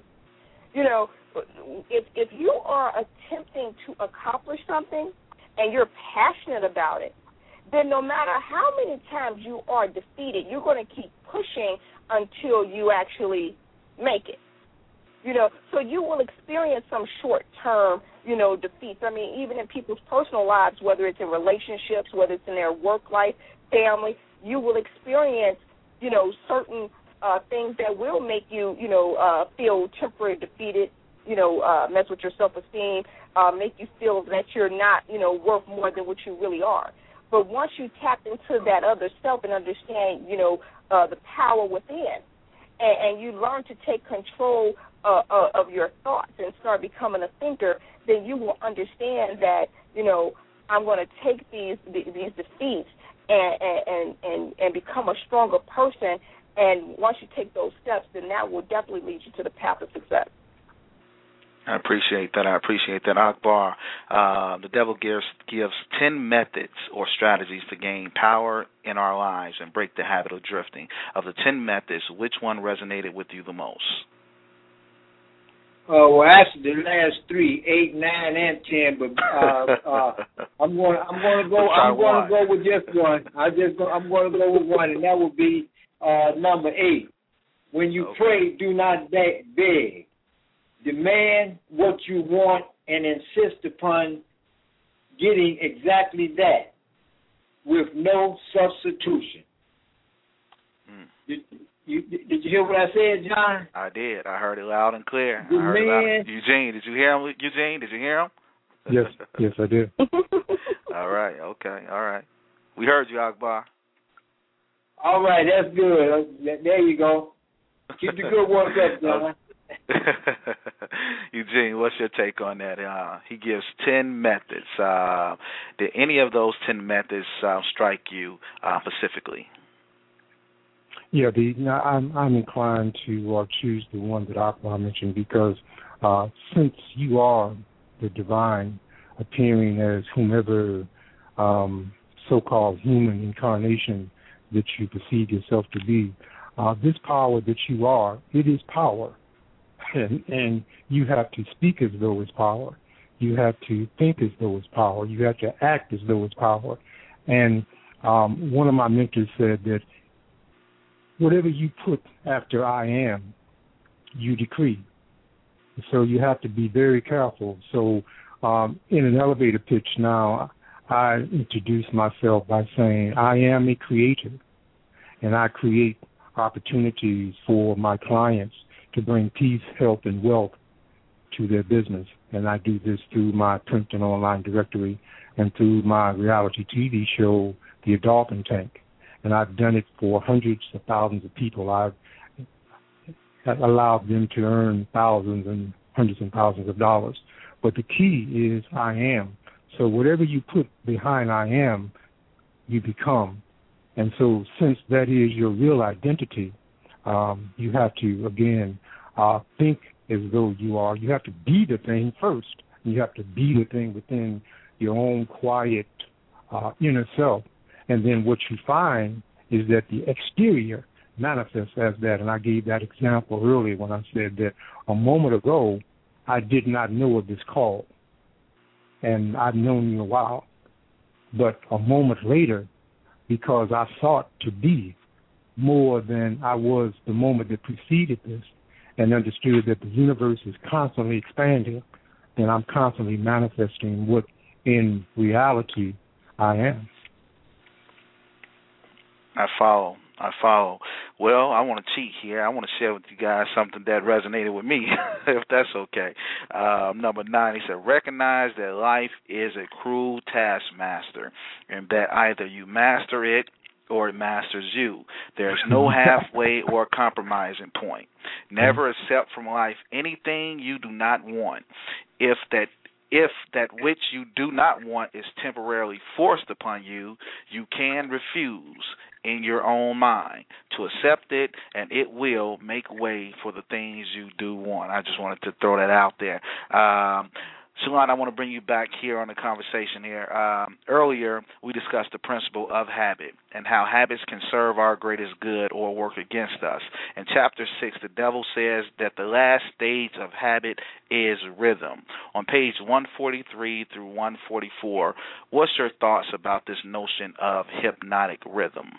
S5: you know, if if you are attempting to accomplish something and you're passionate about it, then no matter how many times you are defeated, you're going to keep pushing until you actually make it. You know, so you will experience some short-term, you know, defeats. I mean, even in people's personal lives, whether it's in relationships, whether it's in their work life, family, you will experience, you know, certain uh, things that will make you, you know, uh, feel temporarily defeated, you know, uh, mess with your self-esteem, uh, make you feel that you're not, you know, worth more than what you really are. But once you tap into that other self and understand, you know, uh, the power within, and, and you learn to take control uh, uh, of your thoughts and start becoming a thinker, then you will understand that, you know, I'm going to take these these defeats And, and and and become a stronger person. And once you take those steps, then that will definitely lead you to the path of success.
S2: I appreciate that. I appreciate that, Akbar. Uh, the devil gives gives ten methods or strategies to gain power in our lives and break the habit of drifting. Of the ten methods, which one resonated with you the most?
S4: Uh, well, actually, the last three, eight, nine, and ten. But uh, uh, I'm going. I'm going to go. I'm going to go with just one. I just. Go, I'm going to go with one, and that would be uh, number eight. When you okay. pray, do not beg. Demand what you want and insist upon getting exactly that, with no substitution. Mm. You, You, did you hear what I said, John?
S2: I did. I heard it loud and clear.
S4: Good
S2: I heard
S4: man.
S2: it loud. Eugene, did you hear him? Eugene, did you hear him?
S3: Yes, yes, I did.
S2: All right, okay, all right. We heard you, Akbar.
S4: All right, that's good. There you go. Keep the good work up, John.
S2: Eugene, what's your take on that? Uh, he gives ten methods. Uh, did any of those ten methods uh, strike you uh, specifically?
S3: Yeah, the now I'm I'm inclined to uh, choose the one that Akbar mentioned because uh, since you are the divine, appearing as whomever um, so-called human incarnation that you perceive yourself to be, uh, this power that you are, it is power. And, and you have to speak as though it's power. You have to think as though it's power. You have to act as though it's power. And um, one of my mentors said that whatever you put after I am, you decree. So you have to be very careful. So um, in an elevator pitch now, I introduce myself by saying I am a creator, and I create opportunities for my clients to bring peace, health, and wealth to their business. And I do this through my print and online directory and through my reality T V show, The Dolphin Tank. And I've done it for hundreds of thousands of people. I've allowed them to earn thousands and hundreds and thousands of dollars. But the key is I am. So whatever you put behind I am, you become. And so since that is your real identity, um, you have to, again, uh, think as though you are. You have to be the thing first. You have to be the thing within your own quiet uh, inner self. And then what you find is that the exterior manifests as that. And I gave that example earlier when I said that a moment ago, I did not know of this call. And I've known you a while. But a moment later, because I sought to be more than I was the moment that preceded this, and understood that the universe is constantly expanding, then I'm constantly manifesting what in reality I am.
S2: I follow. I follow. Well, I want to cheat here. I want to share with you guys something that resonated with me, if that's okay. Um, number nine, he said, recognize that life is a cruel taskmaster, and that either you master it or it masters you. There's no halfway or compromising point. Never accept from life anything you do not want. If that If that which you do not want is temporarily forced upon you, you can refuse in your own mind to accept it, and it will make way for the things you do want. I just wanted to throw that out there. Um, Shalon, I want to bring you back here on the conversation here. Um, earlier, we discussed the principle of habit and how habits can serve our greatest good or work against us. In Chapter six, the devil says that the last stage of habit is rhythm. On page one forty-three through one forty-four, what's your thoughts about this notion of hypnotic rhythm?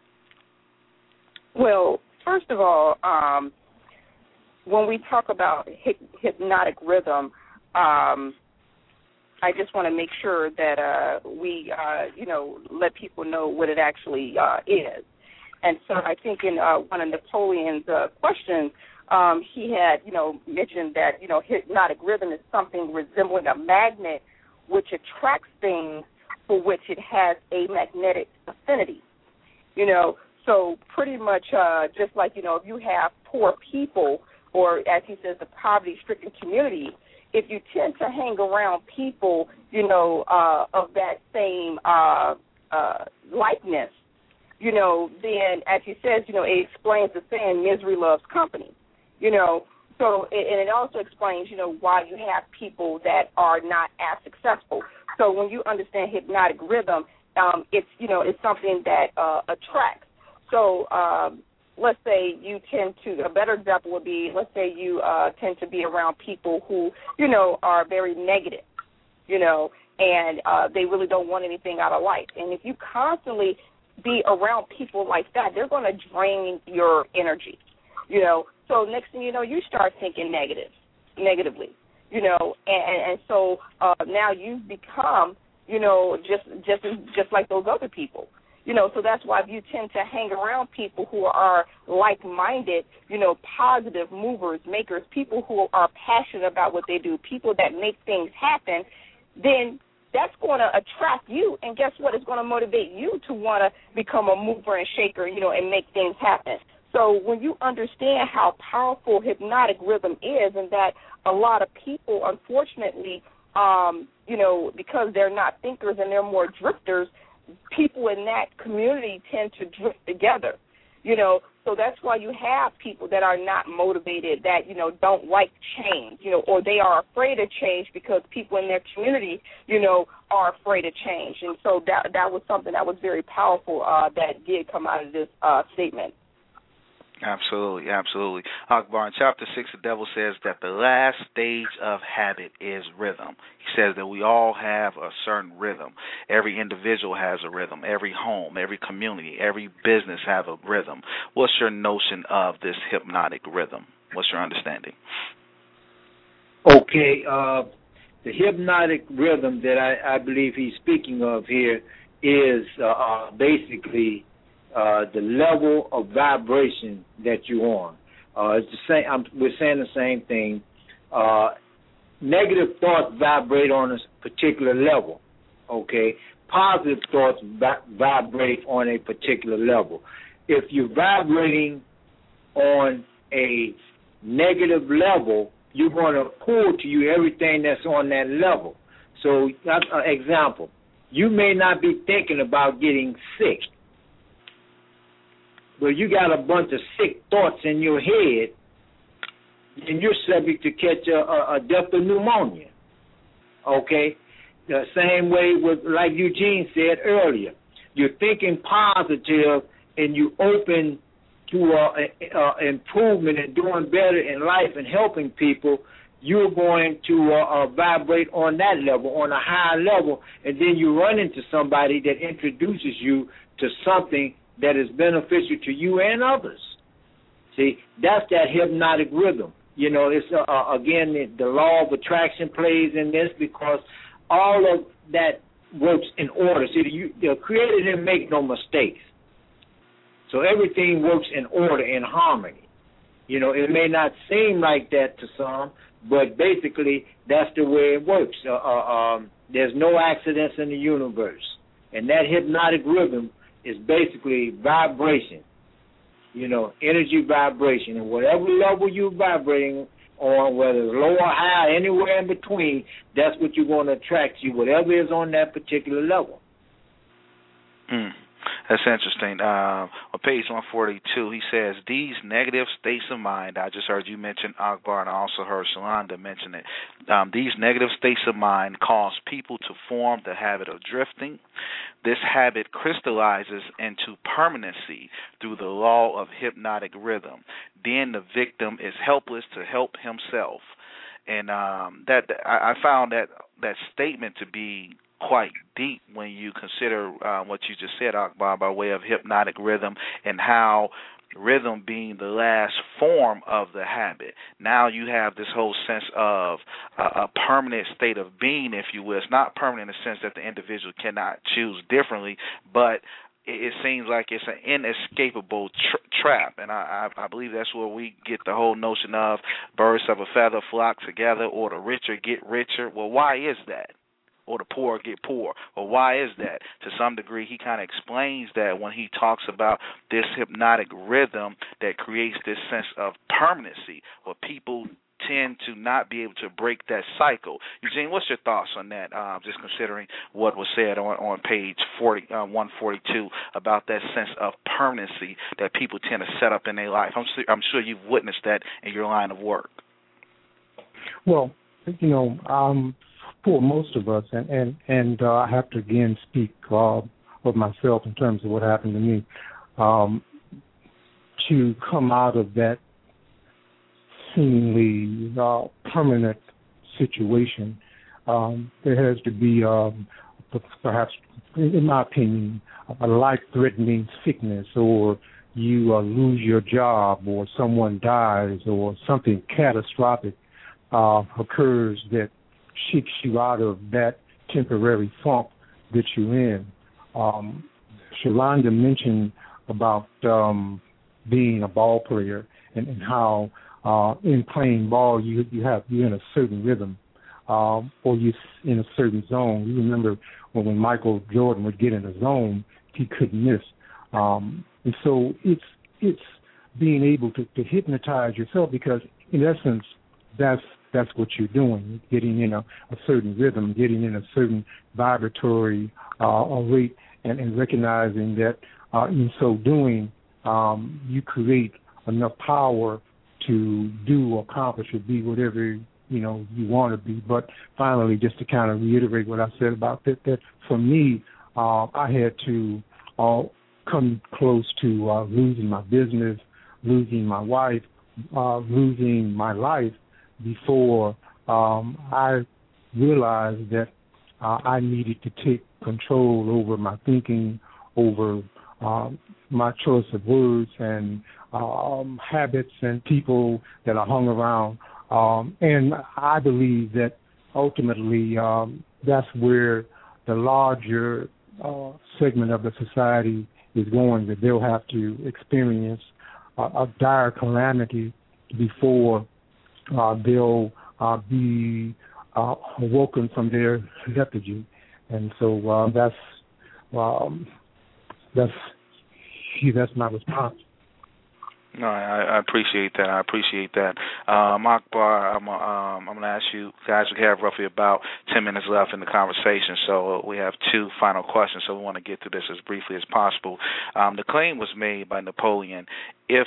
S5: Well, first of all, um, when we talk about hy- hypnotic rhythm, Um, I just want to make sure that uh, we, uh, you know, let people know what it actually uh, is. And so I think in uh, one of Napoleon's uh, questions, um, he had, you know, mentioned that, you know, hypnotic rhythm is something resembling a magnet which attracts things for which it has a magnetic affinity. You know, so pretty much uh, just like, you know, if you have poor people or, as he says, the poverty-stricken community, if you tend to hang around people, you know, uh, of that same uh, uh, likeness, you know, then, as he says, you know, it explains the saying, misery loves company, you know. So, and it also explains, you know, why you have people that are not as successful. So when you understand hypnotic rhythm, um, it's, you know, it's something that uh, attracts. So, um, let's say you tend to, a better example would be, let's say you uh, tend to be around people who, you know, are very negative, you know, and uh, they really don't want anything out of life. And if you constantly be around people like that, they're going to drain your energy, you know. So next thing you know, you start thinking negative, negatively, you know, and, and so uh, now you've become, you know, just just just like those other people. You know, so that's why you tend to hang around people who are like-minded, you know, positive movers, makers, people who are passionate about what they do, people that make things happen, then that's going to attract you. And guess what? It's going to motivate you to want to become a mover and shaker, you know, and make things happen. So when you understand how powerful hypnotic rhythm is, and that a lot of people, unfortunately, um, you know, because they're not thinkers and they're more drifters, people in that community tend to drift together, you know. So that's why you have people that are not motivated, that, you know, don't like change, you know, or they are afraid of change because people in their community, you know, are afraid of change. And so that that was something that was very powerful uh, that did come out of this uh, statement.
S2: Absolutely, absolutely. Akbar, in chapter six, the devil says that the last stage of habit is rhythm. He says that we all have a certain rhythm. Every individual has a rhythm. Every home, every community, every business have a rhythm. What's your notion of this hypnotic rhythm? What's your understanding?
S4: Okay, uh, the hypnotic rhythm that I, I believe he's speaking of here is uh, uh, basically Uh, the level of vibration that you're on. Uh, it's the same. I'm, we're saying the same thing. Uh, negative thoughts vibrate on a particular level. Okay, positive thoughts vi- vibrate on a particular level. If you're vibrating on a negative level, you're going to pull to you everything that's on that level. So, uh, example, you may not be thinking about getting sick. Well, you got a bunch of sick thoughts in your head, and you're subject to catch a, a, a death of pneumonia. Okay? The same way with, like Eugene said earlier, you're thinking positive and you open to uh, uh, improvement and doing better in life and helping people, you're going to uh, uh, vibrate on that level, on a higher level, and then you run into somebody that introduces you to something that is beneficial to you and others. See, that's that hypnotic rhythm. You know, it's, uh, uh, again, the, the law of attraction plays in this because all of that works in order. See, the, the Creator didn't make no mistakes. So everything works in order, in harmony. You know, it may not seem like that to some, but basically that's the way it works. Uh, uh, um, there's no accidents in the universe. And that hypnotic rhythm is basically vibration, you know, energy vibration. And whatever level you're vibrating on, whether it's low or high, anywhere in between, that's what you're going to attract you, whatever is on that particular level.
S2: Mm. That's interesting. Uh, on page one forty-two, he says, these negative states of mind, I just heard you mention Akbar, and I also heard Shalonda mention it. Um, these negative states of mind cause people to form the habit of drifting. This habit crystallizes into permanency through the law of hypnotic rhythm. Then the victim is helpless to help himself. And um, that I, I found that, that statement to be quite deep when you consider uh, what you just said, Akbar, by way of hypnotic rhythm and how rhythm being the last form of the habit. Now you have this whole sense of uh, a permanent state of being, if you will. It's not permanent in the sense that the individual cannot choose differently, but it seems like it's an inescapable tra- trap, and I, I, I believe that's where we get the whole notion of birds of a feather flock together, or the richer get richer. Well, why is that? Or the poor get poor. Well, why is that? To some degree, he kind of explains that when he talks about this hypnotic rhythm that creates this sense of permanency, where people tend to not be able to break that cycle. Eugene, what's your thoughts on that, uh, just considering what was said on, on page forty, uh, one forty-two about that sense of permanency that people tend to set up in their life? I'm, I'm sure you've witnessed that in your line of work.
S3: Well, you know, um, for most of us, and, and, and uh, I have to again speak uh, of myself in terms of what happened to me, um, to come out of that seemingly uh, permanent situation, um, there has to be um, perhaps, in my opinion, a life-threatening sickness, or you uh, lose your job, or someone dies, or something catastrophic uh, occurs that shakes you out of that temporary funk that you're in. Um, Shalonda mentioned about um, being a ball player and, and how uh, in playing ball you you have you're in a certain rhythm, um, or you're in a certain zone. You remember when, when Michael Jordan would get in a zone, he couldn't miss. Um, and so it's it's being able to, to hypnotize yourself, because in essence that's that's what you're doing, getting in a, a certain rhythm, getting in a certain vibratory uh, rate, and, and recognizing that uh, in so doing um, you create enough power to do or accomplish or be whatever you know you want to be. But finally, just to kind of reiterate what I said about that, that for me, uh, I had to uh, come close to uh, losing my business, losing my wife, uh, losing my life before um, I realized that uh, I needed to take control over my thinking, over uh, my choice of words and um, habits and people that I hung around. Um, and I believe that ultimately um, that's where the larger uh, segment of the society is going, that they'll have to experience a, a dire calamity before uh, they'll uh, be uh, awoken from their lethargy. And so uh, that's um, that's that's my response.
S2: No, I, I appreciate that. I appreciate that. Um, Akbar, I'm, um, I'm going to ask you guys, we have roughly about ten minutes left in the conversation, so we have two final questions, so we want to get through this as briefly as possible. Um, the claim was made by Napoleon, if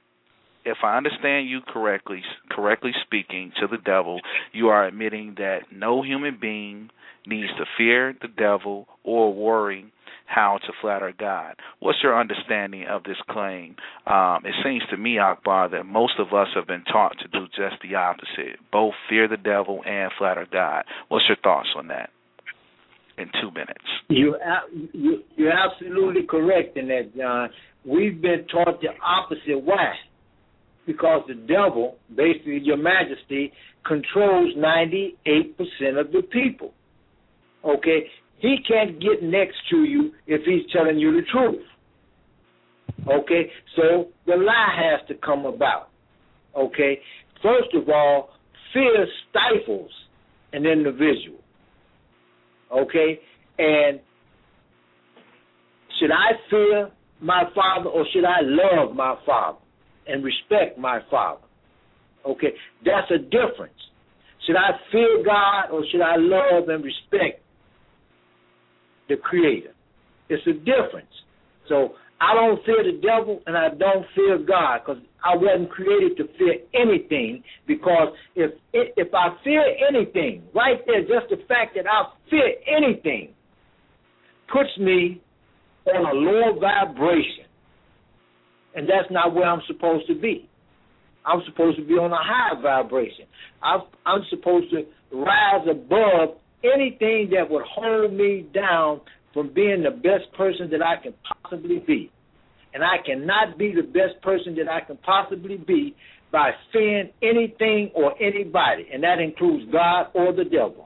S2: if I understand you correctly, correctly speaking to the devil, you are admitting that no human being needs to fear the devil or worry how to flatter God. What's your understanding of this claim? Um, it seems to me, Akbar, that most of us have been taught to do just the opposite, both fear the devil and flatter God. What's your thoughts on that in two minutes?
S4: You, you, you're absolutely correct in that, John. We've been taught the opposite. Why? Because the devil, basically your majesty, controls ninety-eight percent of the people. Okay? He can't get next to you if he's telling you the truth. Okay? So the lie has to come about. Okay? First of all, fear stifles an individual. Okay? And should I fear my father or should I love my father and respect my father? Okay? That's a difference. Should I fear God or should I love and respect the Creator? It's a difference. So I don't fear the devil and I don't fear God, because I wasn't created to fear anything. Because if if I fear anything, right there, just the fact that I fear anything puts me on a lower vibration, and that's not where I'm supposed to be. I'm supposed to be on a high vibration. I'm, I'm supposed to rise above anything that would hold me down from being the best person that I can possibly be. And I cannot be the best person that I can possibly be by fearing anything or anybody, and that includes God or the devil.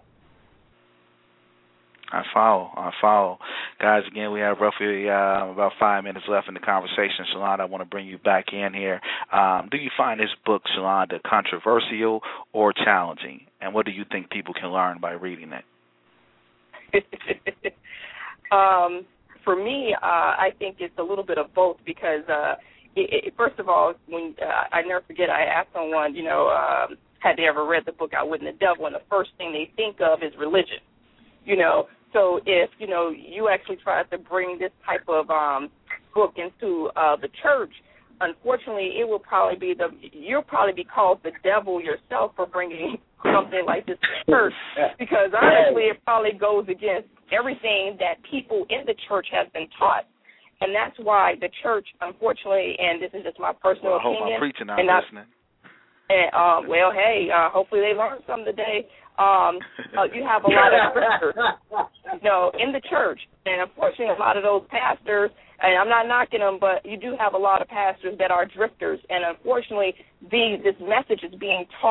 S2: I follow. I follow. Guys, again, we have roughly uh, about five minutes left in the conversation. Shalonda, I want to bring you back in here. Um, do you find this book, Shalonda, controversial or challenging? And what do you think people can learn by reading it?
S5: um, for me, uh, I think it's a little bit of both because, uh, it, it, first of all, when uh, I never forget, I asked someone, you know, um, had they ever read the book Outwitting the Devil, and the first thing they think of is religion. You know, so if, you know, you actually try to bring this type of um, book into uh, the church, unfortunately, it will probably be the, you'll probably be called the devil yourself for bringing something like this to church, because honestly, it probably goes against everything that people in the church have been taught. And that's why the church, unfortunately, and this is just my personal
S2: well, I hope
S5: opinion.
S2: I'm preaching out
S5: and I,
S2: listening.
S5: And, uh, well, hey, uh, hopefully they learn something today. Um, uh, you have a lot of drifters, you know, in the church, and unfortunately, a lot of those pastors. And I'm not knocking them, but you do have a lot of pastors that are drifters, and unfortunately, the, this message is being taught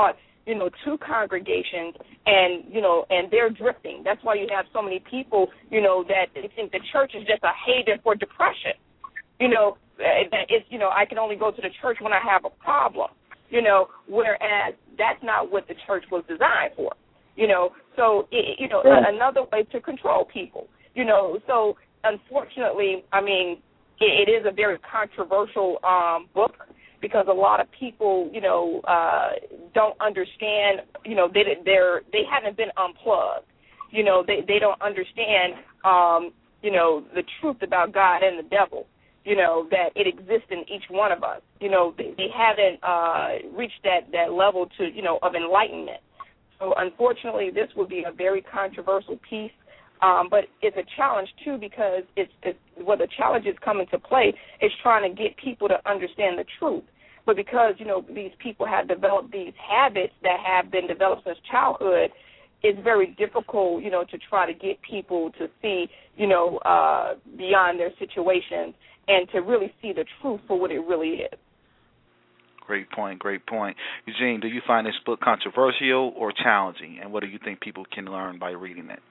S5: you know, two congregations, and, you know, and they're drifting. That's why you have so many people, you know, that they think the church is just a haven for depression. You know, that it's, you know, I can only go to the church when I have a problem, you know, whereas that's not what the church was designed for, you know. So, it, you know, yeah. another way to control people, you know. So, unfortunately, I mean, it, it is a very controversial um, book, because a lot of people, you know, uh, don't understand, you know, they they're they haven't been unplugged, you know, they they don't understand, um, you know, the truth about God and the devil, you know, that it exists in each one of us, you know, they, they haven't uh, reached that that level to, you know, of enlightenment. So unfortunately, this would be a very controversial piece. Um, but it's a challenge, too, because it's, it's where the challenges come into play is trying to get people to understand the truth. But because, you know, these people have developed these habits that have been developed since childhood, it's very difficult, you know, to try to get people to see, you know, uh, beyond their situations and to really see the truth for what it really is.
S2: Great point, great point. Eugene, do you find this book controversial or challenging, and what do you think people can learn by reading it?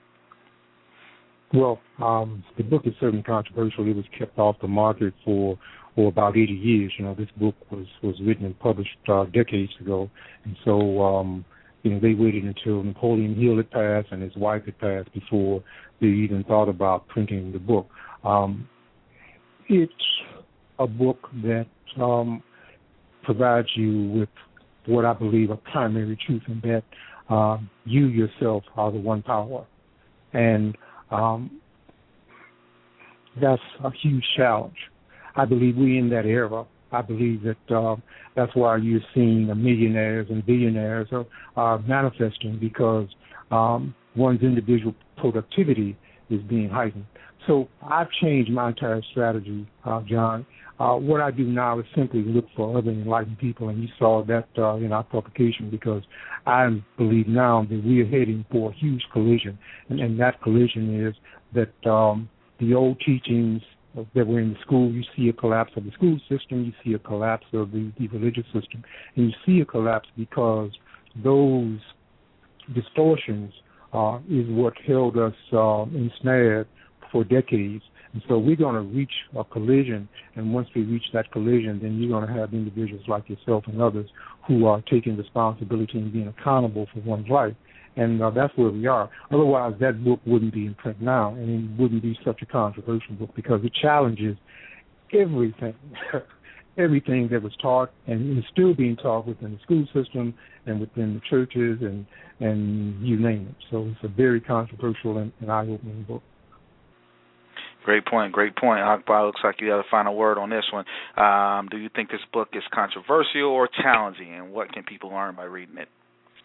S3: Well, um, the book is certainly controversial. It was kept off the market for, for about eighty years. You know, this book was, was written and published uh, decades ago. And so, um, you know, they waited until Napoleon Hill had passed and his wife had passed before they even thought about printing the book. Um, it's a book that um, provides you with what I believe a primary truth, in that uh, you yourself are the one power. And Um, that's a huge challenge. I believe we're in that era. I believe that uh, that's why you're seeing the millionaires and billionaires are, are manifesting, because um, one's individual productivity is being heightened. So I've changed my entire strategy, uh, John. Uh, what I do now is simply look for other enlightened people, and you saw that uh, in our publication, because I believe now that we are heading for a huge collision, and, and that collision is that um, the old teachings that were in the school, you see a collapse of the school system, you see a collapse of the, the religious system, and you see a collapse because those distortions uh, is what held us uh, ensnared for decades. And so we're going to reach a collision, and once we reach that collision, then you're going to have individuals like yourself and others who are taking responsibility and being accountable for one's life. And uh, that's where we are. Otherwise, that book wouldn't be in print now, and it wouldn't be such a controversial book, because it challenges everything, everything that was taught and is still being taught within the school system and within the churches and, and you name it. So it's a very controversial and, and eye-opening book.
S2: Great point, great point. Akbar, looks like you have a final word on this one. Um, do you think this book is controversial or challenging, and what can people learn by reading it?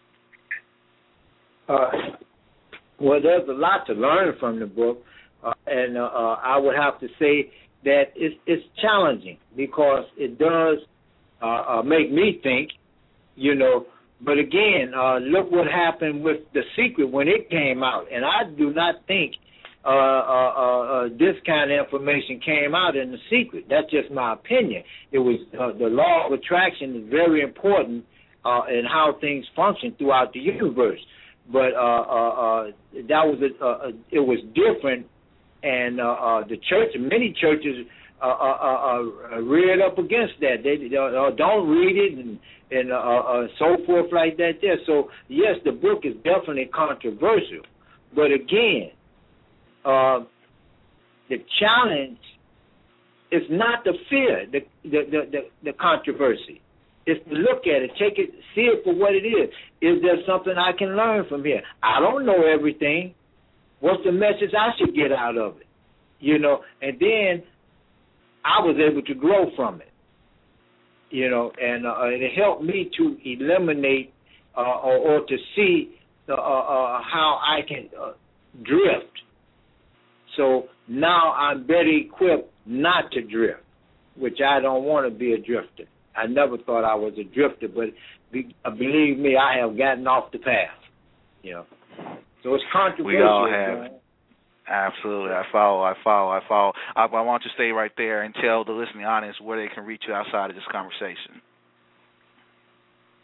S4: Uh, well, there's a lot to learn from the book, uh, and uh, uh, I would have to say that it's, it's challenging, because it does uh, uh, make me think, you know. But again, uh, look what happened with The Secret when it came out, and I do not think Uh, uh, uh, this kind of information came out in The Secret. That's just my opinion. It was uh, the law of attraction is very important uh, in how things function throughout the universe. But uh, uh, uh, that was a, uh, it was different, and uh, uh, the church, many churches, uh, uh, uh, uh, reared up against that. They uh, don't read it and and uh, uh, so forth like that. There. So yes, the book is definitely controversial, but again. Uh, the challenge is not the fear, the the, the the the controversy. It's to look at it, take it, see it for what it is. Is there something I can learn from here? I don't know everything. What's the message I should get out of it? You know, and then I was able to grow from it. You know, and uh, it helped me to eliminate uh, or, or to see the, uh, uh, how I can uh, drift. So now I'm better equipped not to drift, which I don't want to be a drifter. I never thought I was a drifter, but be, uh, believe me, I have gotten off the path. You know, so it's controversial.
S2: We all have.
S4: Man.
S2: Absolutely, I follow, I follow, I follow. I, I want you to stay right there and tell the listening audience where they can reach you outside of this conversation.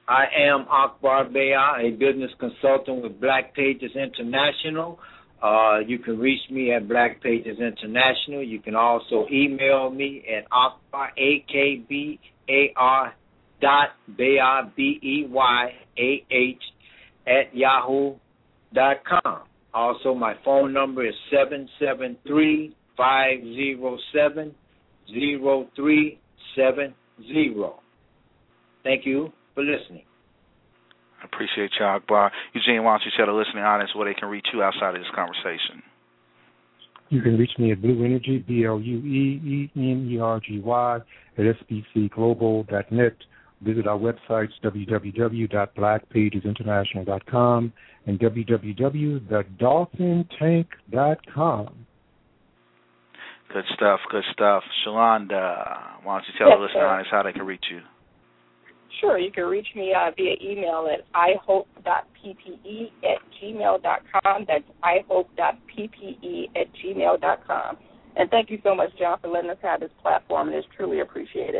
S4: I am Akbar Bayah, a business consultant with Black Pages International. Uh, you can reach me at Black Pages International. You can also email me at Akbar, A K B A R dot Bayah, B E Y A H, at yahoo dot com. Also, my phone number is seven seven three, five zero seven, zero three seven zero. Thank you for listening.
S2: I appreciate you, Akbar. Eugene, why don't you tell the listening audience where they can reach you outside of this conversation?
S3: You can reach me at Blue Energy, B L U E E N E R G Y, at S B C global dot net. Visit our websites, w w w dot black pages international dot com and w w w dot dolphin tank dot com.
S2: Good stuff, good stuff. Shalonda, why don't you tell
S5: yes,
S2: the listening audience how they can reach you?
S5: Sure, you can reach me uh, via email at i hope dot p p e at gmail dot com. That's i hope dot p p e at gmail dot com. And thank you so much, John, for letting us have this platform. It is truly appreciated.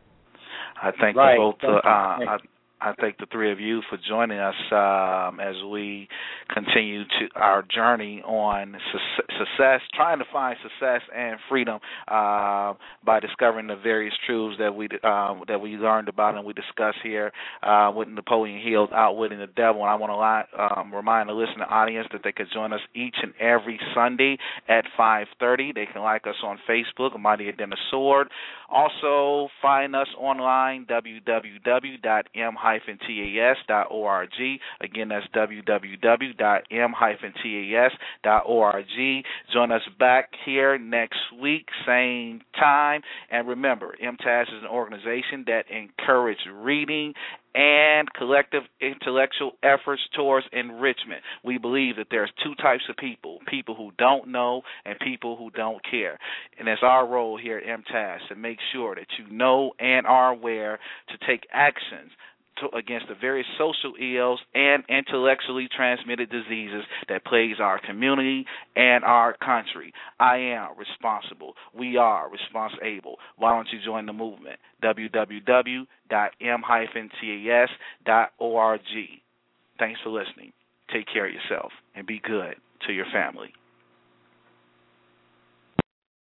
S2: I thank
S4: right.
S2: the both.
S4: Thank
S2: Uh, I, I thank the three of you for joining us um, as we continue to our journey on su- success, trying to find success and freedom uh, by discovering the various truths that we um, that we learned about and we discuss here uh, with Napoleon Hill's Outwitting the Devil. And I want to um, remind the listening audience that they could join us each and every Sunday at five thirty. They can like us on Facebook, Mightier Than a Sword. Also, find us online, w w w dot m tas dot org. Again, that's w w w dot m tas dot org. Join us back here next week, same time. And remember, M T A S is an organization that encourages reading and collective intellectual efforts towards enrichment. We believe that there's two types of people, people who don't know and people who don't care. And it's our role here at M T A S to make sure that you know and are aware to take actions to, against the various social ills and intellectually transmitted diseases that plagues our community and our country. I am responsible. We are responsible. Why don't you join the movement? w w w dot m tas dot org. Thanks for listening. Take care of yourself and be good to your family.